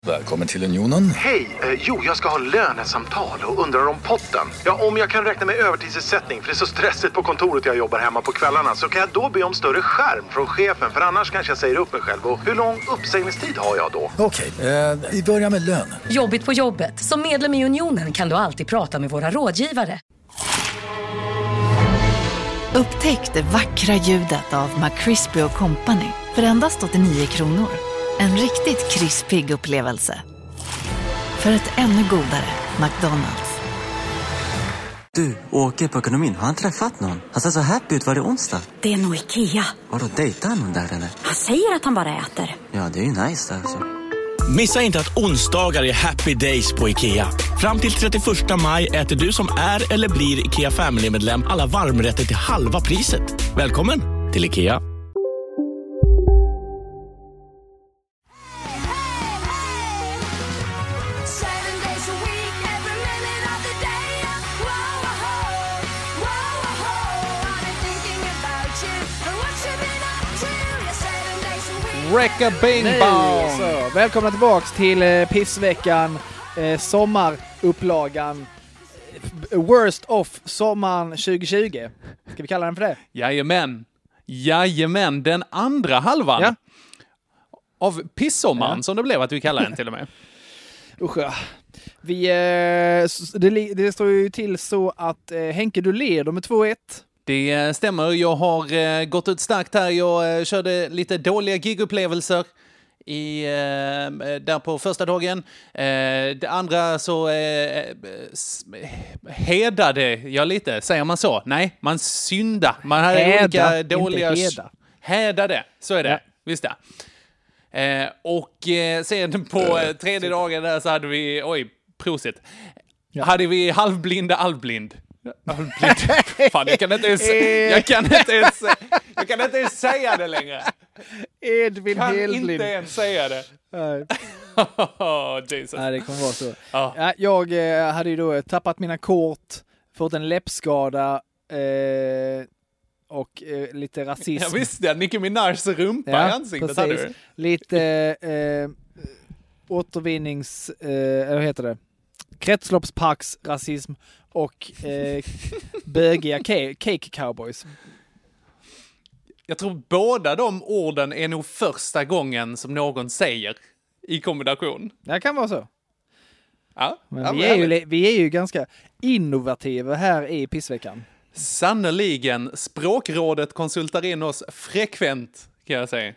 Välkommen till Unionen. Hej, jag ska ha lönesamtal och undrar om potten. Ja, om jag kan räkna med övertidsersättning för det är så stressigt på kontoret jag jobbar hemma på kvällarna, så kan jag då be om större skärm från chefen, för annars kanske jag säger upp mig själv. Och hur lång uppsägningstid har jag då? Okej, vi börjar med lön. Jobbigt på jobbet. Som medlem i Unionen kan du alltid prata med våra rådgivare. Upptäck det vackra ljudet av McCrispy & Company för endast 89 kronor. En riktigt krispig upplevelse. För ett ännu godare McDonald's. Du, åker på ekonomin. Har han träffat någon? Han ser så happy ut. Var det onsdag? Det är nog Ikea. Har du dejtat någon där eller? Han säger att han bara äter. Ja, det är ju nice alltså. Missa inte att onsdagar är happy days på Ikea. Fram till 31 maj äter du som är eller blir Ikea Family-medlem alla varmrätter till halva priset. Välkommen till Ikea. Recka Bing Bong! Välkomna tillbaks till Pissveckan, sommarupplagan, Worst of sommaren 2020. Ska vi kalla den för det? Jajamän, den andra halvan av pissommaren som det blev att vi kallar den till och med. Usch ja. Det står ju till så att Henke, du leder med 2-1. Det stämmer, jag har gått ut starkt här. Jag körde lite dåliga gigupplevelser där på första dagen. Det andra så hedade jag lite, säger man så? Nej, man synda. Man hade olika dåliga... Hedade, så är det. Ja. Visst det. Och sen på tredje dagen där så hade vi... Oj, prosit. Ja. Hade vi halvblind. Fan, jag kan inte ens säga det längre. Edvin Helblind. Kan inte ens säga det. Nej. Jesus. Nej, det kommer vara så. Ja. Ja, jag hade ju då tappat mina kort, fått en läppskada och lite rasism. Ja, visst det. Nicki Minajs rumpa i ansiktet hade du. Lite återvinnings... vad heter det? Kretsloppsparksrasism och bögiga cake cowboys. Jag tror båda de orden är nog första gången som någon säger i kombination. Det kan vara så. Ja, men vi är ju ganska innovativa här i Pissveckan. Sannoliken. Språkrådet konsultar in oss frekvent, kan jag säga.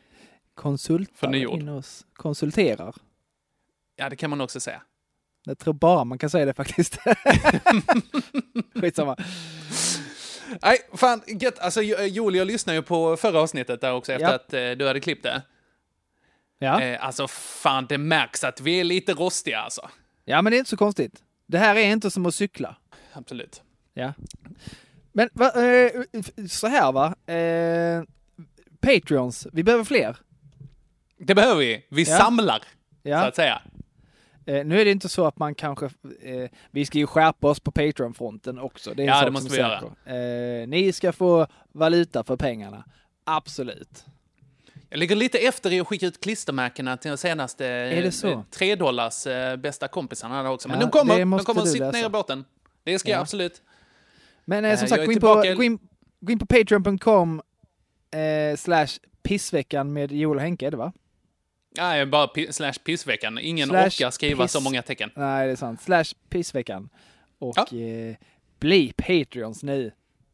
Konsulterar. Ja, det kan man också säga. Jag tror bara man kan säga det faktiskt. Skitsamma. Nej, fan, gött. Alltså, Joel, jag lyssnade ju på förra avsnittet där också efter att du hade klippt det. Ja. Alltså, fan, det märks att vi är lite rostiga, alltså. Ja, men det är inte så konstigt. Det här är inte som att cykla. Absolut. Ja. Men så här va? Patreons, vi behöver fler. Det behöver vi. Vi samlar, så att säga. Nu är det inte så att man kanske... vi ska ju skärpa oss på Patreon-fronten också. Det är en sak det måste vi göra. Ni ska få valuta för pengarna. Absolut. Jag ligger lite efter i att skicka ut klistermärkena till de senaste $3 bästa kompisarna också. Men de kommer att sitta ner i båten. Det ska jag absolut. Men som sagt, gå in på patreon.com /pissveckan med Joel och Henke, är det va? Nej, bara /pissveckan. Ingen orkar skriva så många tecken. Nej, det är sant. /pissveckan. Och bli Patreons nu.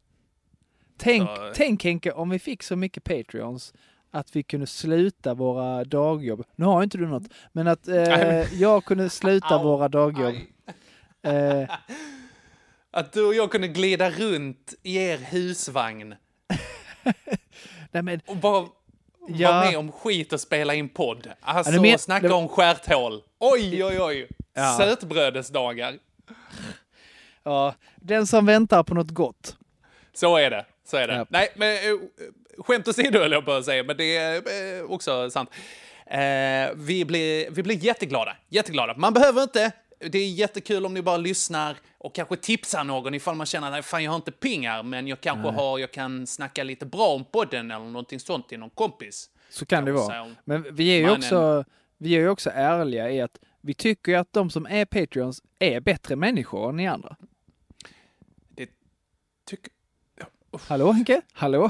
Tänk Henke, om vi fick så mycket Patreons att vi kunde sluta våra dagjobb. Nu har inte du något, men att jag kunde sluta våra dagjobb. Att du och jag kunde glida runt i er husvagn. Nej, men... Och bara... Var med om skit och spela in podd. Alltså, snacka om skärthål. Oj. Ja. Sötbrödesdagar. Ja, den som väntar på något gott. Så är det. Ja. Nej, men skämt åsido höll jag på att säga, men det är också sant. Vi blir jätteglada. Man behöver inte... Det är jättekul om ni bara lyssnar och kanske tipsar någon ifall man känner att fan, jag har inte pengar, men jag jag kan snacka lite bra om podden eller någonting sånt till någon kompis. Så kan det vara. Men vi är ju också vi är ju också ärliga i att vi tycker att de som är Patreons är bättre människor än ni andra. Det tycker... Hallå Henke? Hallå?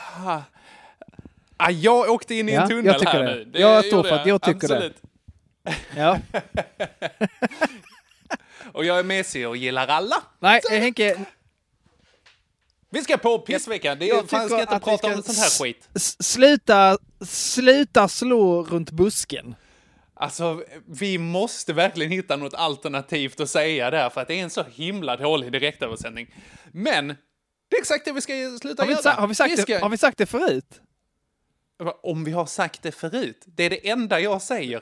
Jag åkte in i en tunnel jag tycker här det. nu. Jag står för att jag tycker absolut. det. Ja. Och jag är mesig och gillar alla. Nej, Henke... Vi ska på pissveckan. Det är fan, ska inte prata om sånt här skit. Sluta slå runt busken. Alltså, vi måste verkligen hitta något alternativt att säga där, för att det är en så himla dålig direktöversändning. Men det är exakt det vi ska sluta göra. Har vi sagt det förut? Om vi har sagt det förut. Det är det enda jag säger.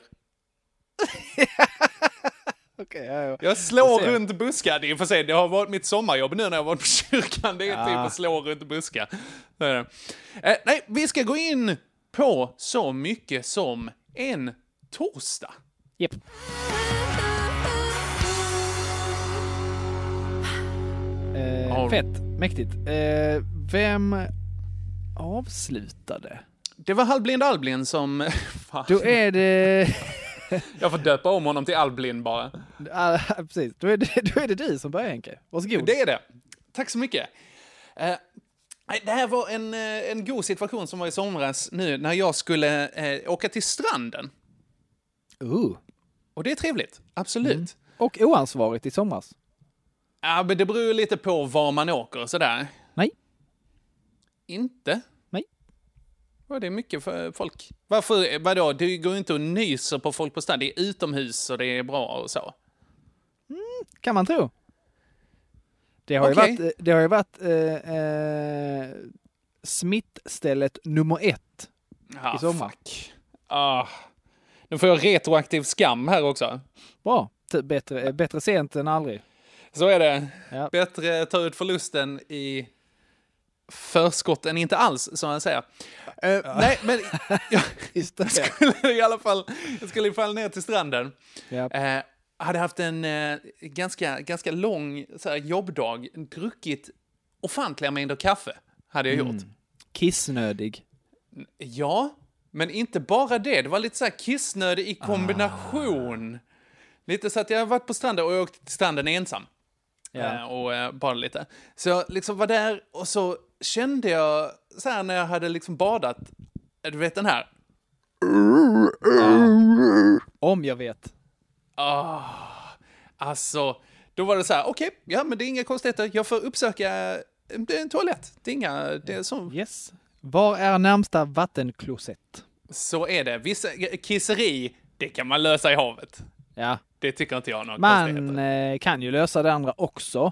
Okay, ja. Jag slår runt buskar. Det är för sig, det har varit mitt sommarjobb nu när jag varit på kyrkan. Det är typ att slå runt buskar. Nej, vi ska gå in på så mycket som en torsdag. Japp. Fett, mäktigt. Vem avslutade? Det var Halvblind Albin som... Då är det... Jag får döpa om honom till Albin bara. Precis, då är det du som börjar, Henke. Varsågod. Det är det. Tack så mycket. Det här var en god situation som var i somras nu när jag skulle åka till stranden. Och det är trevligt, absolut. Och oansvarigt i somras. Ja, men det beror lite på var man åker och sådär. Nej. Inte? Nej. Ja, det är mycket för folk. Varför? Vadå? Det går inte att nysa på folk på stan. Det är utomhus och det är bra och så. Kan man tro. Det har ju varit smittstället nummer 1 i sommar. Fuck. Nu får jag retroaktiv skam här också. Bra. Bättre sent än aldrig. Så är det. Ja. Bättre ta ut förlusten i förskott än inte alls, som jag säger. Nej, men jag skulle i alla fall ner till stranden. Yep. Hade haft en ganska lång så här, jobbdag. Druckit ofantliga mängder kaffe hade jag gjort. Kissnödig. Ja, men inte bara det. Det var lite så här kissnödig i kombination. Lite så att jag har varit på stranden och jag åkte till stranden ensam. Och badade lite. Så jag liksom var där och så kände jag så här när jag hade liksom badat. Du vet den här. Om jag vet. Alltså, då var det så här, okej, men det är inga konstigheter. Jag får uppsöka en toalett. Det är så. Yes. Var är närmsta vattenklosett? Så är det. Vissa kisseri, det kan man lösa i havet. Ja. Det tycker inte jag någon konstigheter. Man kan ju lösa det andra också.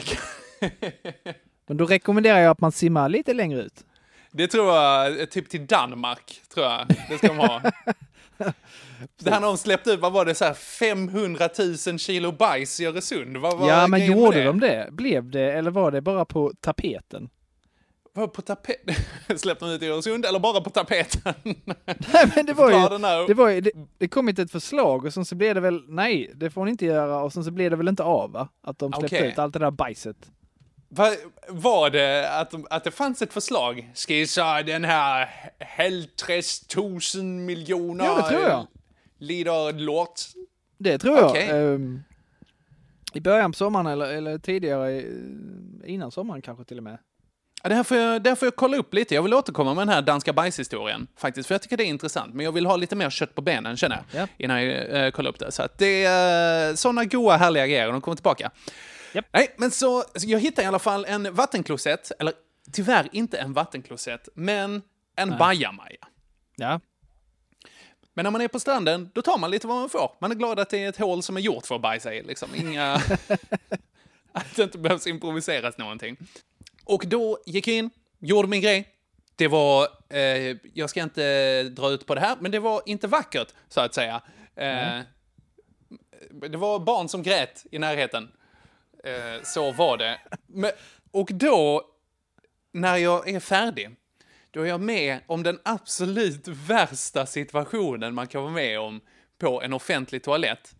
Men då rekommenderar jag att man simmar lite längre ut. Det tror jag, typ till Danmark, tror jag. Det ska de ha. Det här när de släppte ut, vad var det, så här 500 000 kilo bajs i Öresund? Men gjorde de det? Blev det, eller var det bara på tapeten? Var på tapeten? Släppte de ut i Öresund eller bara på tapeten? Nej, men det kom inte ett förslag och så blev det väl, nej, det får ni inte göra, och så blev det väl inte av, va? Att de släppte ut allt det där bajset. Var det att det fanns ett förslag? Ska jag säga den här 1 miljoner Ja, det tror jag. Lider låt? Det tror jag. I början på sommaren eller tidigare innan sommaren kanske till och med. Ja, det här får jag kolla upp lite. Jag vill återkomma med den här danska bajshistorien faktiskt, för jag tycker det är intressant. Men jag vill ha lite mer kött på benen, känner jag, innan jag kollar upp det. Så att det är sådana goa, härliga grejer. De kommer tillbaka. Yep. Nej, men så jag hittade i alla fall en vattenklosett, eller tyvärr inte en vattenklosett, men en bajamaja. Ja. Men när man är på stranden, då tar man lite vad man får. Man är glad att det är ett hål som är gjort för att bajsa i. Liksom. Att det inte behövs improviseras någonting. Och då gick jag in, gjorde min grej. Det var, jag ska inte dra ut på det här, men det var inte vackert, så att säga. Det var barn som grät i närheten. Så var det. Och då, när jag är färdig, då är jag med om den absolut värsta situationen man kan vara med om på en offentlig toalett.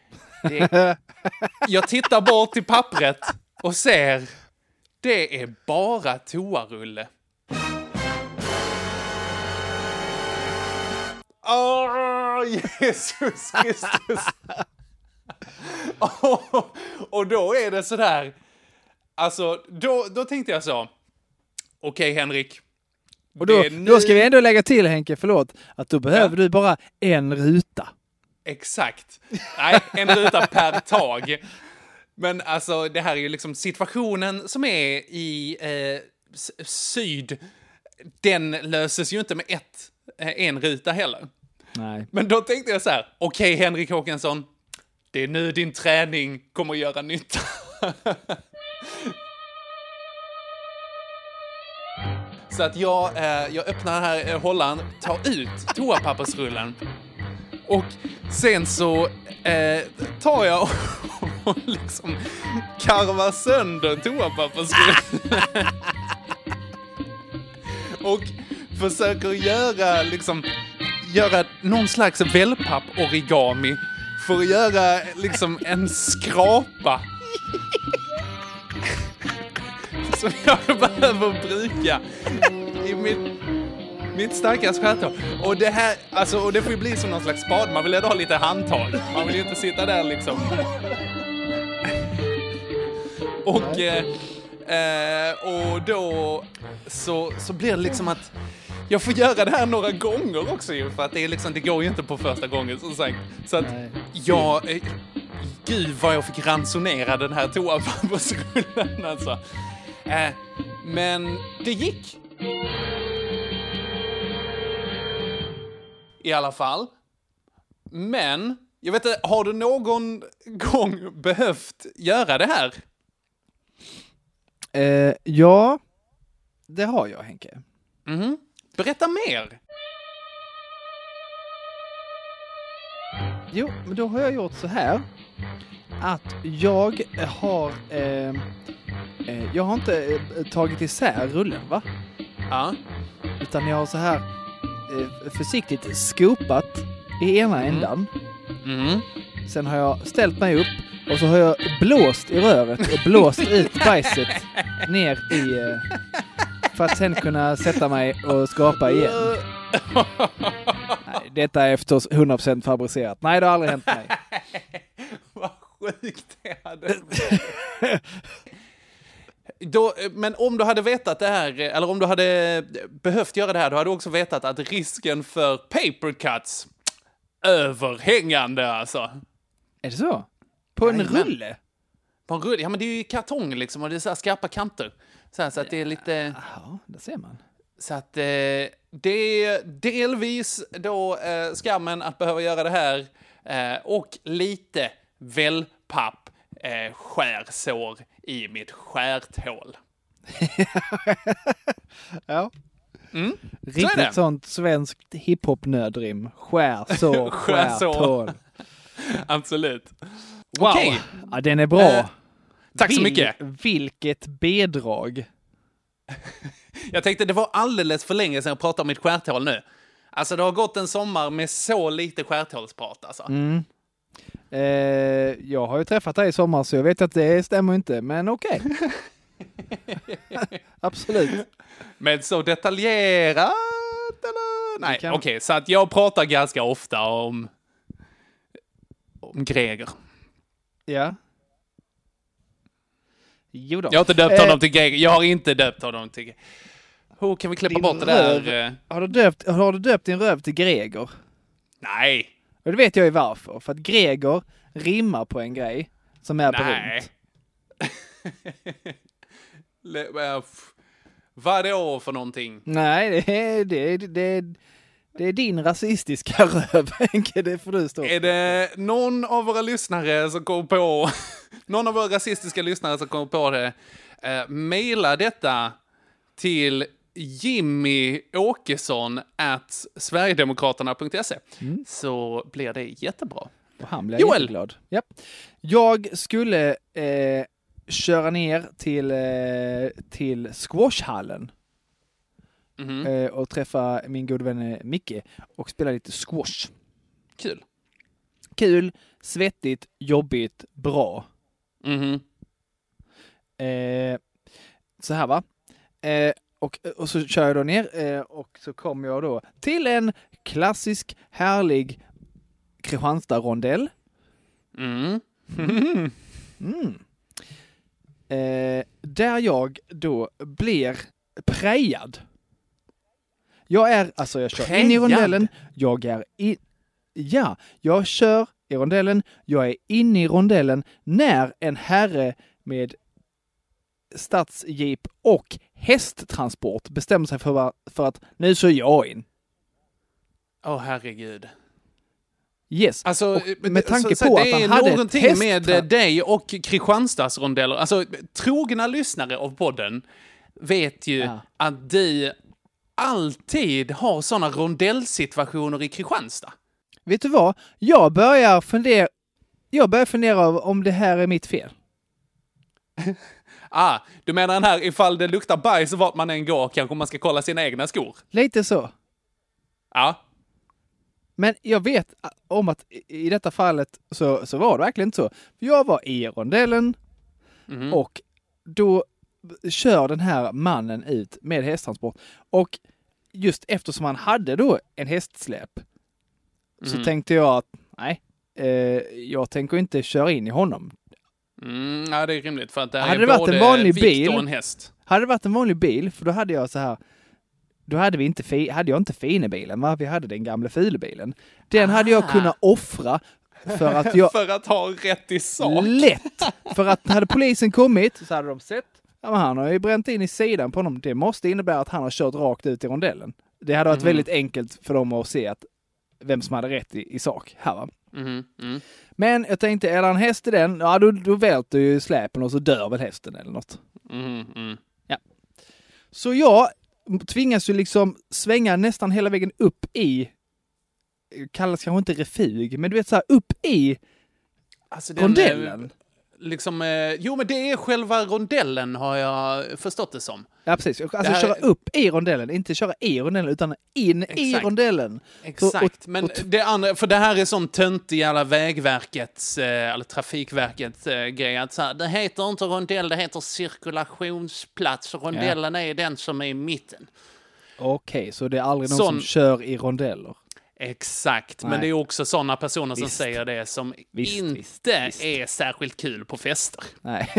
Jag tittar bort till pappret och ser, det är bara toarulle. Jesus Kristus. Och då är det sådär. Alltså, då tänkte jag så. Okej, Henrik. Och då ska vi ändå lägga till, Henke, förlåt, att då behöver du bara en ruta. Exakt. Nej, en ruta per tag. Men alltså, det här är ju liksom situationen som är i syd. Den löses ju inte med en ruta heller. Nej. Men då tänkte jag så här, okej, Henrik Håkansson, det är nu din träning kommer att göra nytta. Så att jag öppnar den här hållaren, tar ut toapappersrullen och sen så tar jag och liksom karvar sönder toapappersrullen och försöker göra någon slags wellpapp-origami för att göra liksom en skrapa som jag behöver bruka i mitt stackars skärthål. Och det här, alltså, och det får ju bli som någon slags spad. Man vill ändå ha lite handtag. Man vill ju inte sitta där liksom. Och då så blir det liksom att jag får göra det här några gånger också ju, för att det är liksom, det går ju inte på första gången som sagt. Så att gud vad jag fick ransonera den här toapappersrullen alltså. Men det gick. I alla fall. Men jag vet inte, har du någon gång behövt göra det här? Ja, det har jag, Henke. Mm-hmm. Berätta mer. Jo, men då har jag gjort så här. Att jag har inte tagit isär rullen, va? Ja. Utan jag har så här försiktigt skopat i ena ändan. Mm. Sen har jag ställt mig upp och så har jag blåst i röret och blåst ut bajset ner i för att sen kunna sätta mig och skapa igen. Nej, detta är efter 100% fabricerat. Nej, det har aldrig hänt mig. Vad sjukt det hade. Men om du hade vetat det här, eller om du hade behövt göra det här, då hade du också vetat att risken för paper cuts överhängande alltså. Är det så? På en rulle? På en rulle? Ja, men det är ju kartong liksom, och det är så här skarpa kanter. Så att det är lite... Ja, det ser man. Så att det är delvis då skammen att behöva göra det här och lite wellpapp skärsår i mitt skärthål. Ja. Mm. Riktigt sånt svenskt hiphop-nödrim. Skärsår, skärthål. Absolut. Wow, okay. Ja, den är bra. Tack så mycket. Vilket bedrag. Jag tänkte det var alldeles för länge sedan jag pratade om mitt skärthål nu. Alltså det har gått en sommar med så lite skärthålsprat alltså. Mm. Jag har ju träffat dig i sommar så jag vet att det stämmer inte, men okej. Absolut. Men så detaljerat eller? Nej, okej. Så att jag pratar ganska ofta om Greger. Ja. Jo då. Jag har inte döpt honom till Greger. Jag har inte döpt honom till Greger. Hur kan vi klippa bort det där? Har du döpt din röv till Greger? Nej. Och det vet jag ju varför. För att Greger rimmar på en grej som är berömt. Vad då för någonting? Nej, det är din rasistiska röv, Henke. Det får du stå. Är det någon av våra lyssnare som kommer på... någon av våra rasistiska lyssnare som kommer på det? Maila detta till jimmyåkesson@sverigedemokraterna.se så blir det jättebra. Och han blir jätteglad. Ja. Jag skulle köra ner till squashhallen och träffa min gode vän Micke och spela lite squash. Kul, svettigt, jobbigt, bra. Så här va. Och så kör jag då ner och så kommer jag då till en klassisk, härlig Kristianstad-rondell. Där jag då blir prejad. Jag kör in i rondellen. Jag kör i rondellen. Jag är inne i rondellen när en herre med stadsjeep och hästtransport bestämmer sig för att nu så är jag in. Herregud. Yes. Alltså, med tanke på att han hade någonting med dig och Kristianstads rondeller. Alltså, trogna lyssnare av podden vet ju att du alltid har sådana rondellsituationer i Kristianstad. Vet du vad? Jag börjar fundera om det här är mitt fel. Du menar den här ifall det luktar bajs vart man än går kanske man ska kolla sina egna skor? Lite så. Ja. Men jag vet om att i detta fallet så var det verkligen inte så. Jag var i rondellen och då kör den här mannen ut med hästtransport. Och just eftersom han hade då en hästsläp så tänkte jag att nej, jag tänker inte köra in i honom. Ja, det är rimligt för att det hade är det både varit en vanlig vikt bil, och en häst. Hade det varit en vanlig bil, för då hade jag så här. Då hade jag inte finebilen, va? Vi hade den gamla fulbilen. Den hade jag kunnat offra för att jag... för att ha rätt i sak. Lätt! För att hade polisen kommit så hade de sett. Ja, men han har ju bränt in i sidan på honom. Det måste innebära att han har kört rakt ut i rondellen. Det hade varit väldigt enkelt för dem att se att vem som hade rätt i sak här, va? Men jag tänkte, är det en häst i den? Ja, då välter ju släpen och så dör väl hästen eller något. Ja. Så jag tvingas ju liksom svänga nästan hela vägen upp i, kallas kanske inte refug, men du vet så här, upp i rondellen. Jo, men det är själva rondellen har jag förstått det som. Ja, precis. Alltså köra upp i rondellen, inte köra i rondellen utan in i rondellen. Exakt, men det andra, för det här är sån töntig jävla Vägverkets eller Trafikverkets grej att så här, det heter inte rondell, det heter cirkulationsplats. Rondellen är den som är i mitten. Okej, så det är aldrig någon som kör i rondeller? Exakt, men det är också sådana personer som säger det som inte är särskilt kul på fester. Nej.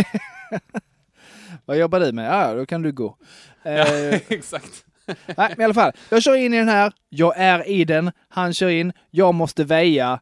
Vad jobbar du med? Ja, då kan du gå. Exakt. Nej, men i alla fall. Jag kör in i den här. Jag är i den. Han kör in. Jag måste väja.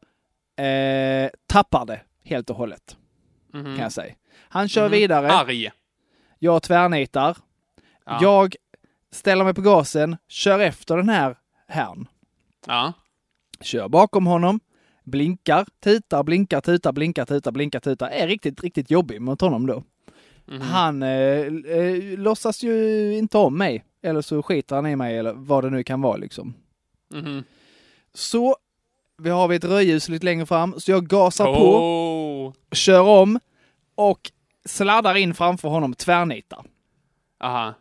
Tappar det helt och hållet. Kan jag säga. Han kör vidare. Arg. Jag tvärnitar. Ja. Jag ställer mig på gasen. Kör efter den här herrn. Ja. Kör bakom honom. Blinkar. Tutar. Blinkar. Tutar. Blinkar. Tutar. Blinkar. Tutar. Är riktigt, riktigt jobbig mot honom då. Han låtsas ju inte om mig. Eller så skiter han i mig. Eller vad det nu kan vara liksom. Så vi har ett rödljus lite längre fram. Så jag gasar på. Kör om. Och sladdar in framför honom. Tvärnitar. Aha.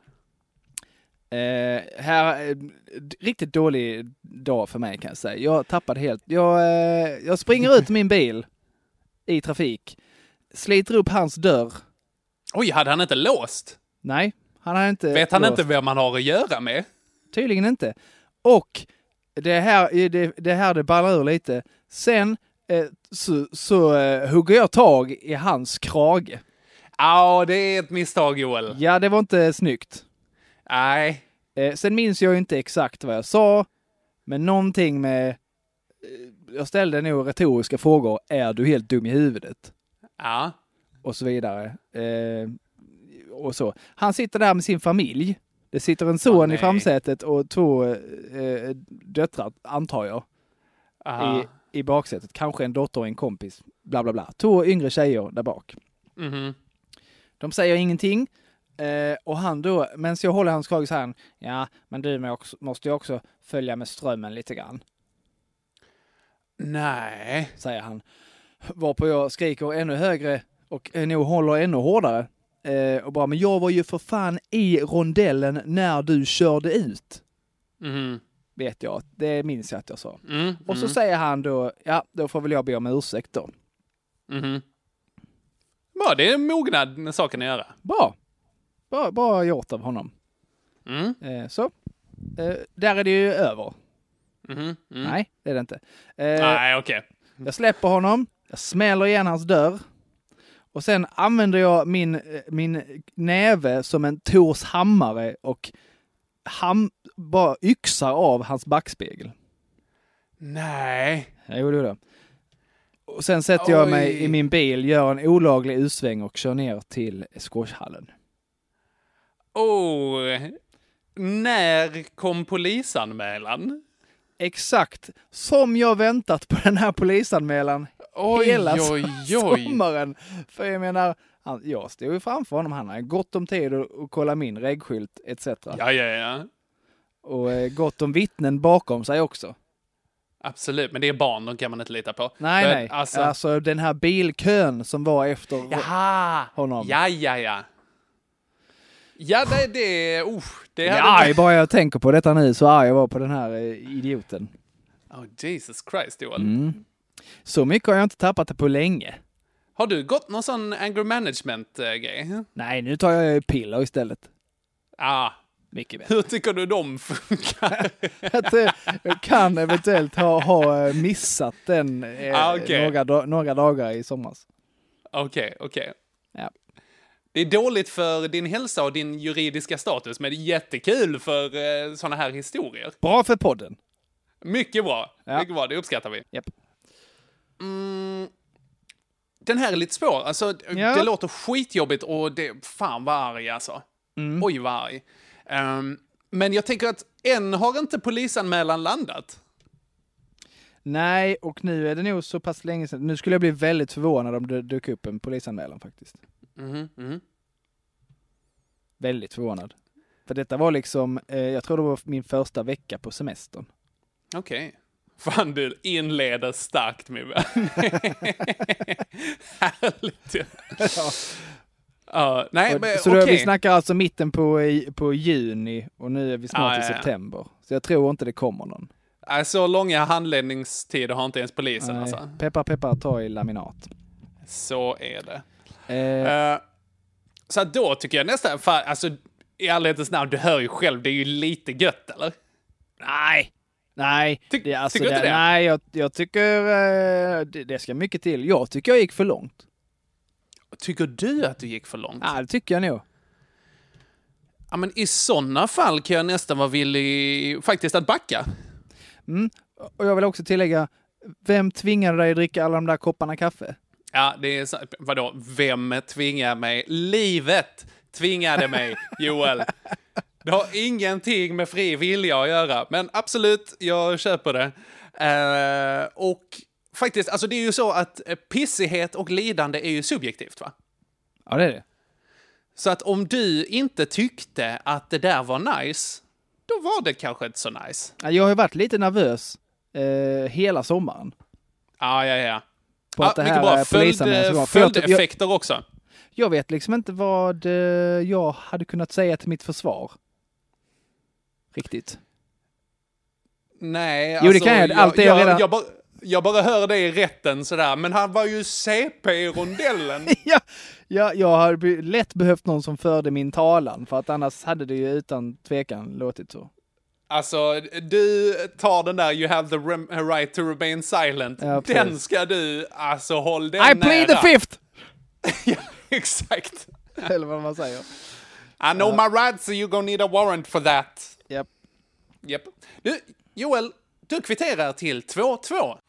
Här riktigt dålig dag för mig kan jag säga. Jag tappade helt. Jag springer ut min bil i trafik. Sliter upp hans dörr. Oj, hade han inte låst? Nej, han hade inte Vet han inte vem man har att göra med? Tydligen inte. Och det här det ballar ur lite. Sen så hugger jag tag i hans krage. Ja, det är ett misstag, Joel. Ja, det var inte snyggt. Nej. Sen minns jag inte exakt vad jag sa. Men någonting med... Jag ställde nog retoriska frågor. Är du helt dum i huvudet? Ja. Och så vidare. Och så. Han sitter där med sin familj. Det sitter en son i framsätet och 2 döttrar, antar jag. I baksätet. Kanske en dotter och en kompis. Bla bla bla. 2 yngre tjejer där bak. De säger ingenting. Och han då, men så jag håller hans krage så här. Ja, men du måste ju också följa med strömmen lite grann. Nej. Säger han. Varpå jag skriker ännu högre och nog håller ännu hårdare. Och bara, men jag var ju för fan i rondellen när du körde ut. Vet jag. Det minns jag att jag sa. Och så säger han då, ja, då får väl jag be om ursäkt då. Ja, det är mognad med saken att göra. Bra gjort av honom. Där är det ju över. Mm. Nej, det är det inte. Nej, okej. Jag släpper honom, jag smäller igen hans dörr och sen använder jag min näve som en Tors hammare och bara yxar av hans backspegel. Nej. Jag gjorde det. Och sen sätter jag mig i min bil, gör en olaglig utsväng och kör ner till squashhallen. När kom polisanmälan? Exakt som jag väntat på den här polisanmälan hela sommaren. För jag menar, jag stod ju framför honom, han har gott om tid att kolla min regskylt etc. Ja. Och gott om vittnen bakom sig också. Absolut, men det är barn, de kan man inte lita på. Nej. Alltså den här bilkön som var efter honom. Ja. Ja, det jag är arg bara jag tänker på detta nu, så arg jag var på den här idioten. Jesus Christ, Joel. Så mycket har jag inte tappat det på länge. Har du gått någon sån anger management-grej? Nej, nu tar jag piller istället. Mycket bättre. Hur tycker du de funkar? Jag kan eventuellt ha missat den några dagar i somras. Okej. Ja. Det är dåligt för din hälsa och din juridiska status, men det är jättekul för såna här historier. Bra för podden. Mycket bra. Mycket bra, det uppskattar vi. Yep. Den här är lite svår. Alltså, det låter skitjobbigt och det fan vad arg alltså. Oj vad arg. Men jag tänker att än har inte polisanmälan landat. Nej, och nu är det nog så pass länge sedan. Nu skulle jag bli väldigt förvånad om det dök upp en polisanmälan faktiskt. Väldigt förvånad. För detta var liksom, jag tror det var min första vecka på semestern. Okej. Fan, du inleder starkt med mig. Härligt. Nej, men så då, vi snackar alltså mitten på juni och nu är vi snart i september. Så jag tror inte det kommer någon. Så långa handläggningstider har inte ens polisen. Nej, alltså. Peppar, ta i laminat. Så är det. Så då tycker jag nästan, alltså i ärlighetens namn, du hör ju själv, det är ju lite gött, eller? Nej. Tycker du inte det? Nej, jag tycker det ska mycket till. Jag tycker jag gick för långt. Tycker du att du gick för långt? Ja, det tycker jag nog. Ja, men i sådana fall kan jag nästan vara villig faktiskt att backa. Och jag vill också tillägga, vem tvingade dig att dricka alla de där kopparna kaffe? Ja, det är så, vadå? Vem tvingar mig? Livet tvingade mig, Joel. Det har ingenting med fri vilja att göra. Men absolut, jag köper det. Och faktiskt, alltså det är ju så att pissighet och lidande är ju subjektivt, va? Ja, det är det. Så att om du inte tyckte att det där var nice, då var det kanske inte så nice. Jag har ju varit lite nervös hela sommaren. Ja. På att det mycket här bra. Följdeffekter också. Jag vet liksom inte vad jag hade kunnat säga till mitt försvar. Riktigt. Nej, alltså... Jo, det kan jag. Allt det jag redan... Jag bara hör det i rätten sådär, men han var ju CP i rondellen. Jag har lätt behövt någon som förde min talan, för att annars hade det ju utan tvekan låtit så. Alltså, du tar den där you have the right to remain silent. Ja, den ska du, alltså håll den nära. I plead the fifth! Ja, exakt. Eller vad man säger. I know my rights, so you're gonna need a warrant for that. Yep. Du, Joel, du kvitterar till 2-2.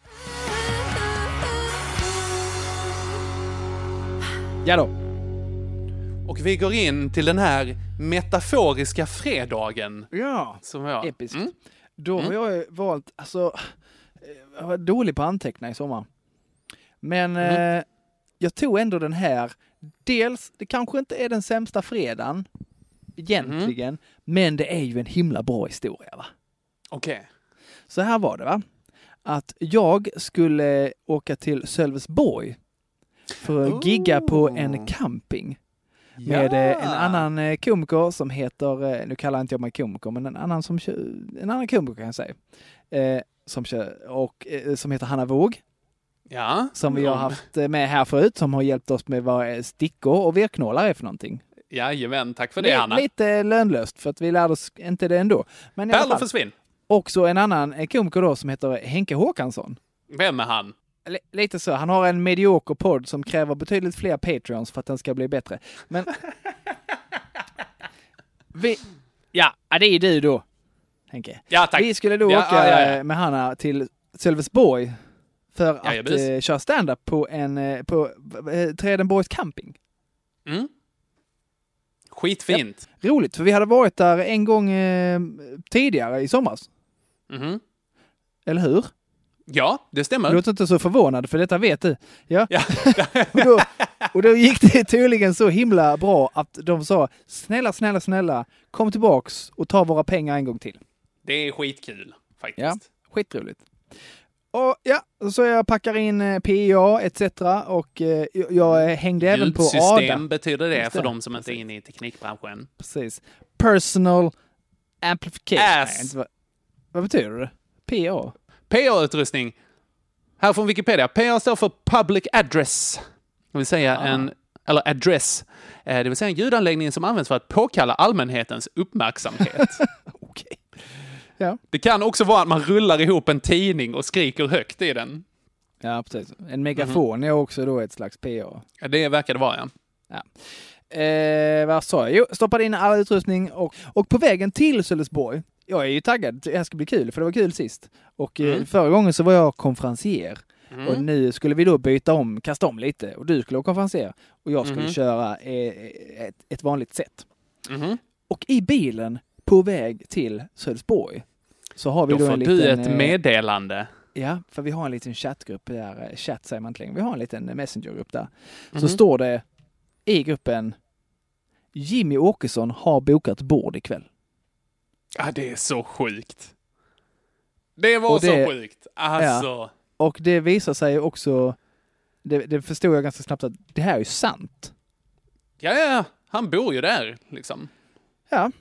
Ja då. Och vi går in till den här metaforiska fredagen. Ja, som var episkt. Då har jag valt, alltså, jag var dålig på anteckna i sommar. Men jag tog ändå den här. Dels, det kanske inte är den sämsta fredagen egentligen, men det är ju en himla bra historia, va? Okej. Så här var det, va? Att jag skulle åka till Sölvesborg för att gigga på en camping med en annan komiker som heter, nu kallar inte jag mig komiker, men en annan komiker kan jag säga, som heter Hanna Våg. Ja. Som vi har haft med här förut, som har hjälpt oss med vad stickor och virknålar är för någonting. Jajamän, tack för det, Hanna. Lite lönlöst, för att vi lärde oss inte det ändå. Men i alla Pärlor fall, försvinn. också en annan komiker då som heter Henke Håkansson. Vem är han? Lite så. Han har en medioker podd som kräver betydligt fler Patreons för att den ska bli bättre. Men... Ja, det är du då, Henke. Ja, tack. Vi skulle då åka med Hanna till Sölvesborg för att köra stand-up på Trädenborgs camping. Mm. Skitfint. Ja, roligt, för vi hade varit där en gång tidigare i somras. Mhm. Eller hur? Ja, det stämmer. Du låter inte så förvånad, för detta vet du. Ja. och då gick det tydligen så himla bra att de sa snälla, kom tillbaks och ta våra pengar en gång till. Det är skitkul, faktiskt. Ja, skitroligt. Och ja, så jag packar in PA etc. och jag hängde även på ADA. Ljudsystem betyder det för de som inte är inne i teknikbranschen. Precis. Personal amplification. Ass. Nej, vad betyder det? PA? PA-utrustning. Här från Wikipedia. PA står för Public Address. Det vill säga eller address. Det vill säga en ljudanläggning som används för att påkalla allmänhetens uppmärksamhet. Okej. Ja. Det kan också vara att man rullar ihop en tidning och skriker högt i den. Ja, precis. En megafon är också då ett slags PA. Ja, det verkar det vara, ja. Vad sa jag? Jo, stoppade in all utrustning och på vägen till Sölvesborg. Jag är ju taggad. Det här ska bli kul, för det var kul sist. Och förra gången så var jag konferencier. Och nu skulle vi då kasta om lite. Och du skulle vara konferencier. Och jag skulle köra ett vanligt sätt. Och i bilen på väg till Sölvesborg så har vi då en liten... Då får du ett meddelande. Ja, för vi har en liten chattgrupp där. Chatt säger man inte längre. Vi har en liten messengergrupp där. Så står det i gruppen: Jimmy Åkesson har bokat bord ikväll. Ja, det är så sjukt. Det var så sjukt. Alltså. Ja, och det visar sig också, det förstod jag ganska snabbt, att det här är ju sant. Ja. Han bor ju där, liksom. Ja.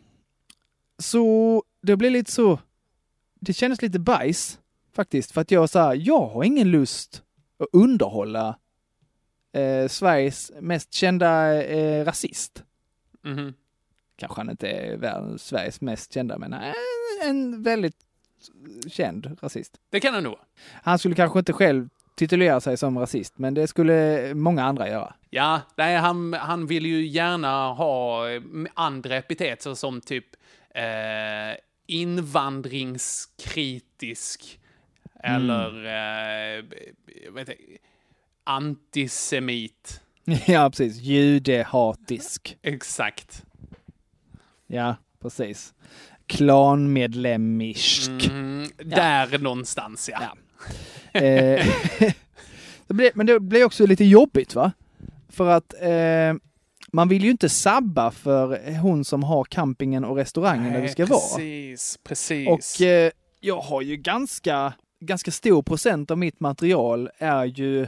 Så det blir lite så, det kändes lite bajs faktiskt, för att jag har ingen lust att underhålla Sveriges mest kända rasist. Kanske han inte är Sveriges mest kända, men en väldigt känd rasist. Det kan han nog. Han skulle kanske inte själv titulera sig som rasist, men det skulle många andra göra. Ja, nej, han vill ju gärna ha andra epitet, så som typ invandringskritisk eller antisemit. Ja, precis. Judehatisk. Exakt. Ja, precis. Klanmedlemmisk. Där någonstans, ja. Men det blir också lite jobbigt, va? För att man vill ju inte sabba för hon som har campingen och restaurangen där vi ska vara. Precis. Och jag har ju ganska stor procent av mitt material är ju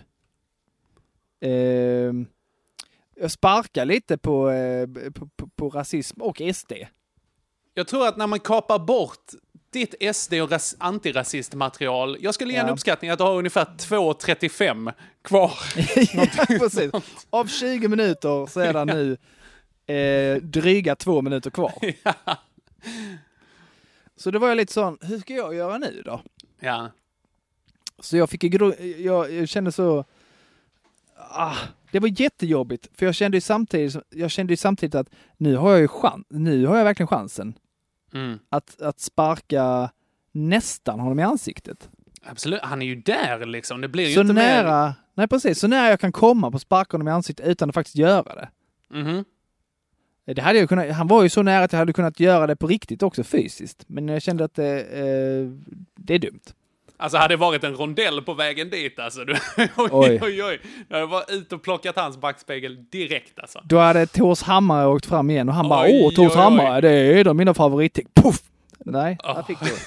jag sparkar lite på rasism och SD. Jag tror att när man kapar bort ditt SD och antirasistmaterial, jag skulle ge en uppskattning att du har ungefär 2,35 kvar. Ja, precis. Av 20 minuter så är det nu dryga 2 minuter kvar. Ja. Så det var jag lite sån, hur ska jag göra nu då? Ja. Så jag fick jag kände så, det var jättejobbigt, för jag kände ju samtidigt att nu har jag verkligen chansen att sparka nästan honom i ansiktet. Absolut, han är ju där liksom. Det blir ju så inte nära, mer... nej precis, så nära jag kan komma på sparka honom i ansiktet utan att faktiskt göra det. Det hade jag kunnat, han var ju så nära att jag hade kunnat göra det på riktigt också fysiskt, men jag kände att det är dumt. Alltså hade det varit en rondell på vägen dit, alltså. Oj. Jag hade bara ut och plockat hans backspegel direkt, alltså. Då hade Tors Hammare åkt fram igen och han bara, Tors Hammare, det är de mina favoritting. Puff! Nej, jag fick det.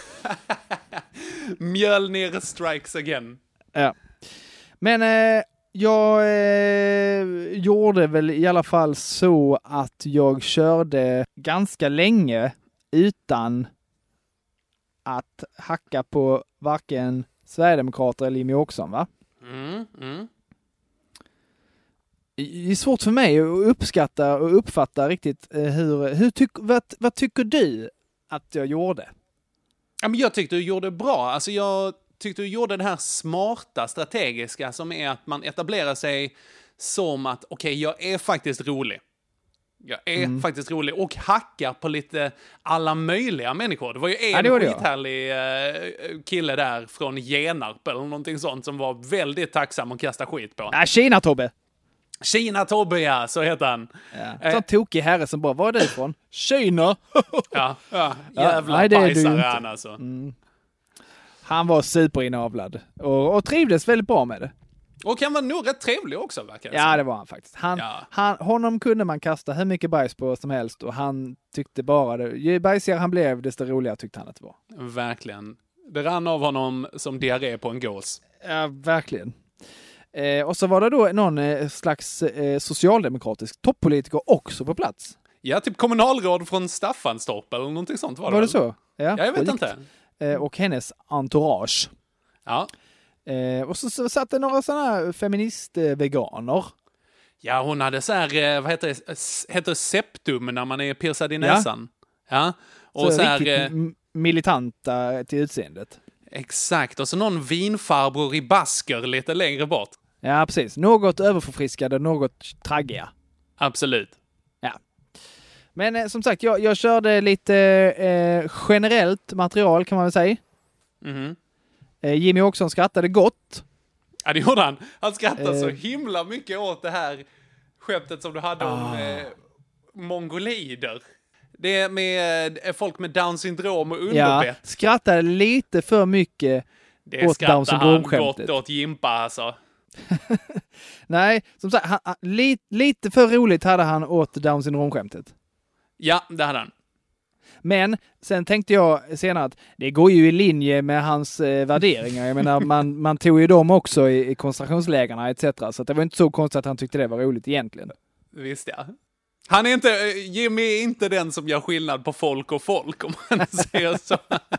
Mjölnir strikes again. Ja. Men jag gjorde väl i alla fall så att jag körde ganska länge utan att hacka på varken Sverigedemokrater eller Jimmie Åkesson, va? Det är svårt för mig att uppskatta och uppfatta riktigt vad tycker du att jag gjorde? Ja, men jag tyckte du gjorde bra. Alltså jag tyckte du gjorde det här smarta, strategiska som är att man etablerar sig som att okej, jag är faktiskt rolig. Jag är faktiskt rolig och hackar på lite alla möjliga människor. Det var ju en skithärlig kille där från Genarp eller någonting sånt som var väldigt tacksam att kasta skit på. Kina-Tobbe! Kina-Tobbe, ja, så heter han. Ja. Så tokig herre som bara, var är du ifrån? Kina! ja, jävla bajsare han alltså. Han var superinavlad och trivdes väldigt bra med det. Och han var nog rätt trevlig också, verkar det. Ja, det var han faktiskt. Honom kunde man kasta hur mycket bajs på som helst och han tyckte bara det. Ju bajsigare han blev, desto roligare tyckte han att det var. Verkligen. Det rann av honom som diarré på en gås. Ja, verkligen. Och så var det då någon slags socialdemokratisk toppolitiker också på plats. Ja, typ kommunalråd från Staffanstorp eller någonting sånt var det. Var det så? Ja, jag vet inte. Och hennes entourage. Ja. Och så satt det några sådana här feministveganer. Ja, hon hade så här, vad heter det septum när man är piercad i näsan. Ja. Och så här, militanta till utseendet. Exakt, och så någon vinfarbror i basker lite längre bort. Ja, precis. Något överförfriskade, något traggiga. Absolut. Ja. Men som sagt, jag körde lite generellt material kan man väl säga. Jimmy Åkesson skrattade gott. Ja, det gjorde han. Han skrattade så himla mycket åt det här skämtet som du hade om mongolider. Det är med folk med Down syndrom och underbett. Ja, skrattade lite för mycket åt Down syndrom-skämtet. Det åt Jimpa alltså. Nej, som sagt, lite för roligt hade han åt Down syndrom-skämtet. Ja, det hade han. Men sen tänkte jag senare att det går ju i linje med hans värderingar. Jag menar, man tog ju dem också i koncentrationslägerna etc. Så det var inte så konstigt att han tyckte det var roligt egentligen. Visst ja. Jimmy är inte den som gör skillnad på folk och folk, om man säger så.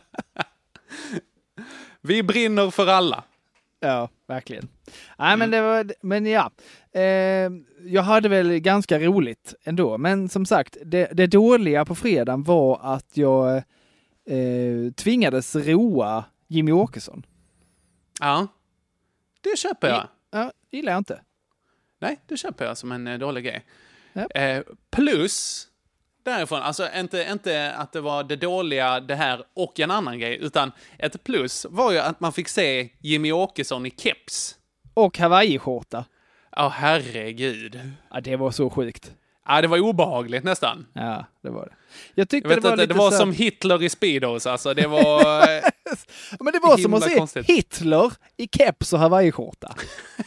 Vi brinner för alla. Ja, verkligen. Nej, men jag hade väl ganska roligt ändå. Men som sagt, det dåliga på fredagen var att jag tvingades roa Jimmy Åkesson. Ja, det köper jag. Ja, gillar jag inte. Nej, det köper jag som en dålig grej. Ja. Plus därifrån, alltså inte att det var det dåliga det här och en annan grej, utan ett plus var ju att man fick se Jimmy Åkesson i keps. Och Hawaii-skjorta. Ja, herregud. Ja, det var så sjukt. Ja, det var obehagligt nästan. Ja, det var det. Jag tyckte vet det var inte, lite det var så... som Hitler i Speedos, alltså det var... Men det var som att se konstigt. Hitler i keps och Hawaii-skjorta.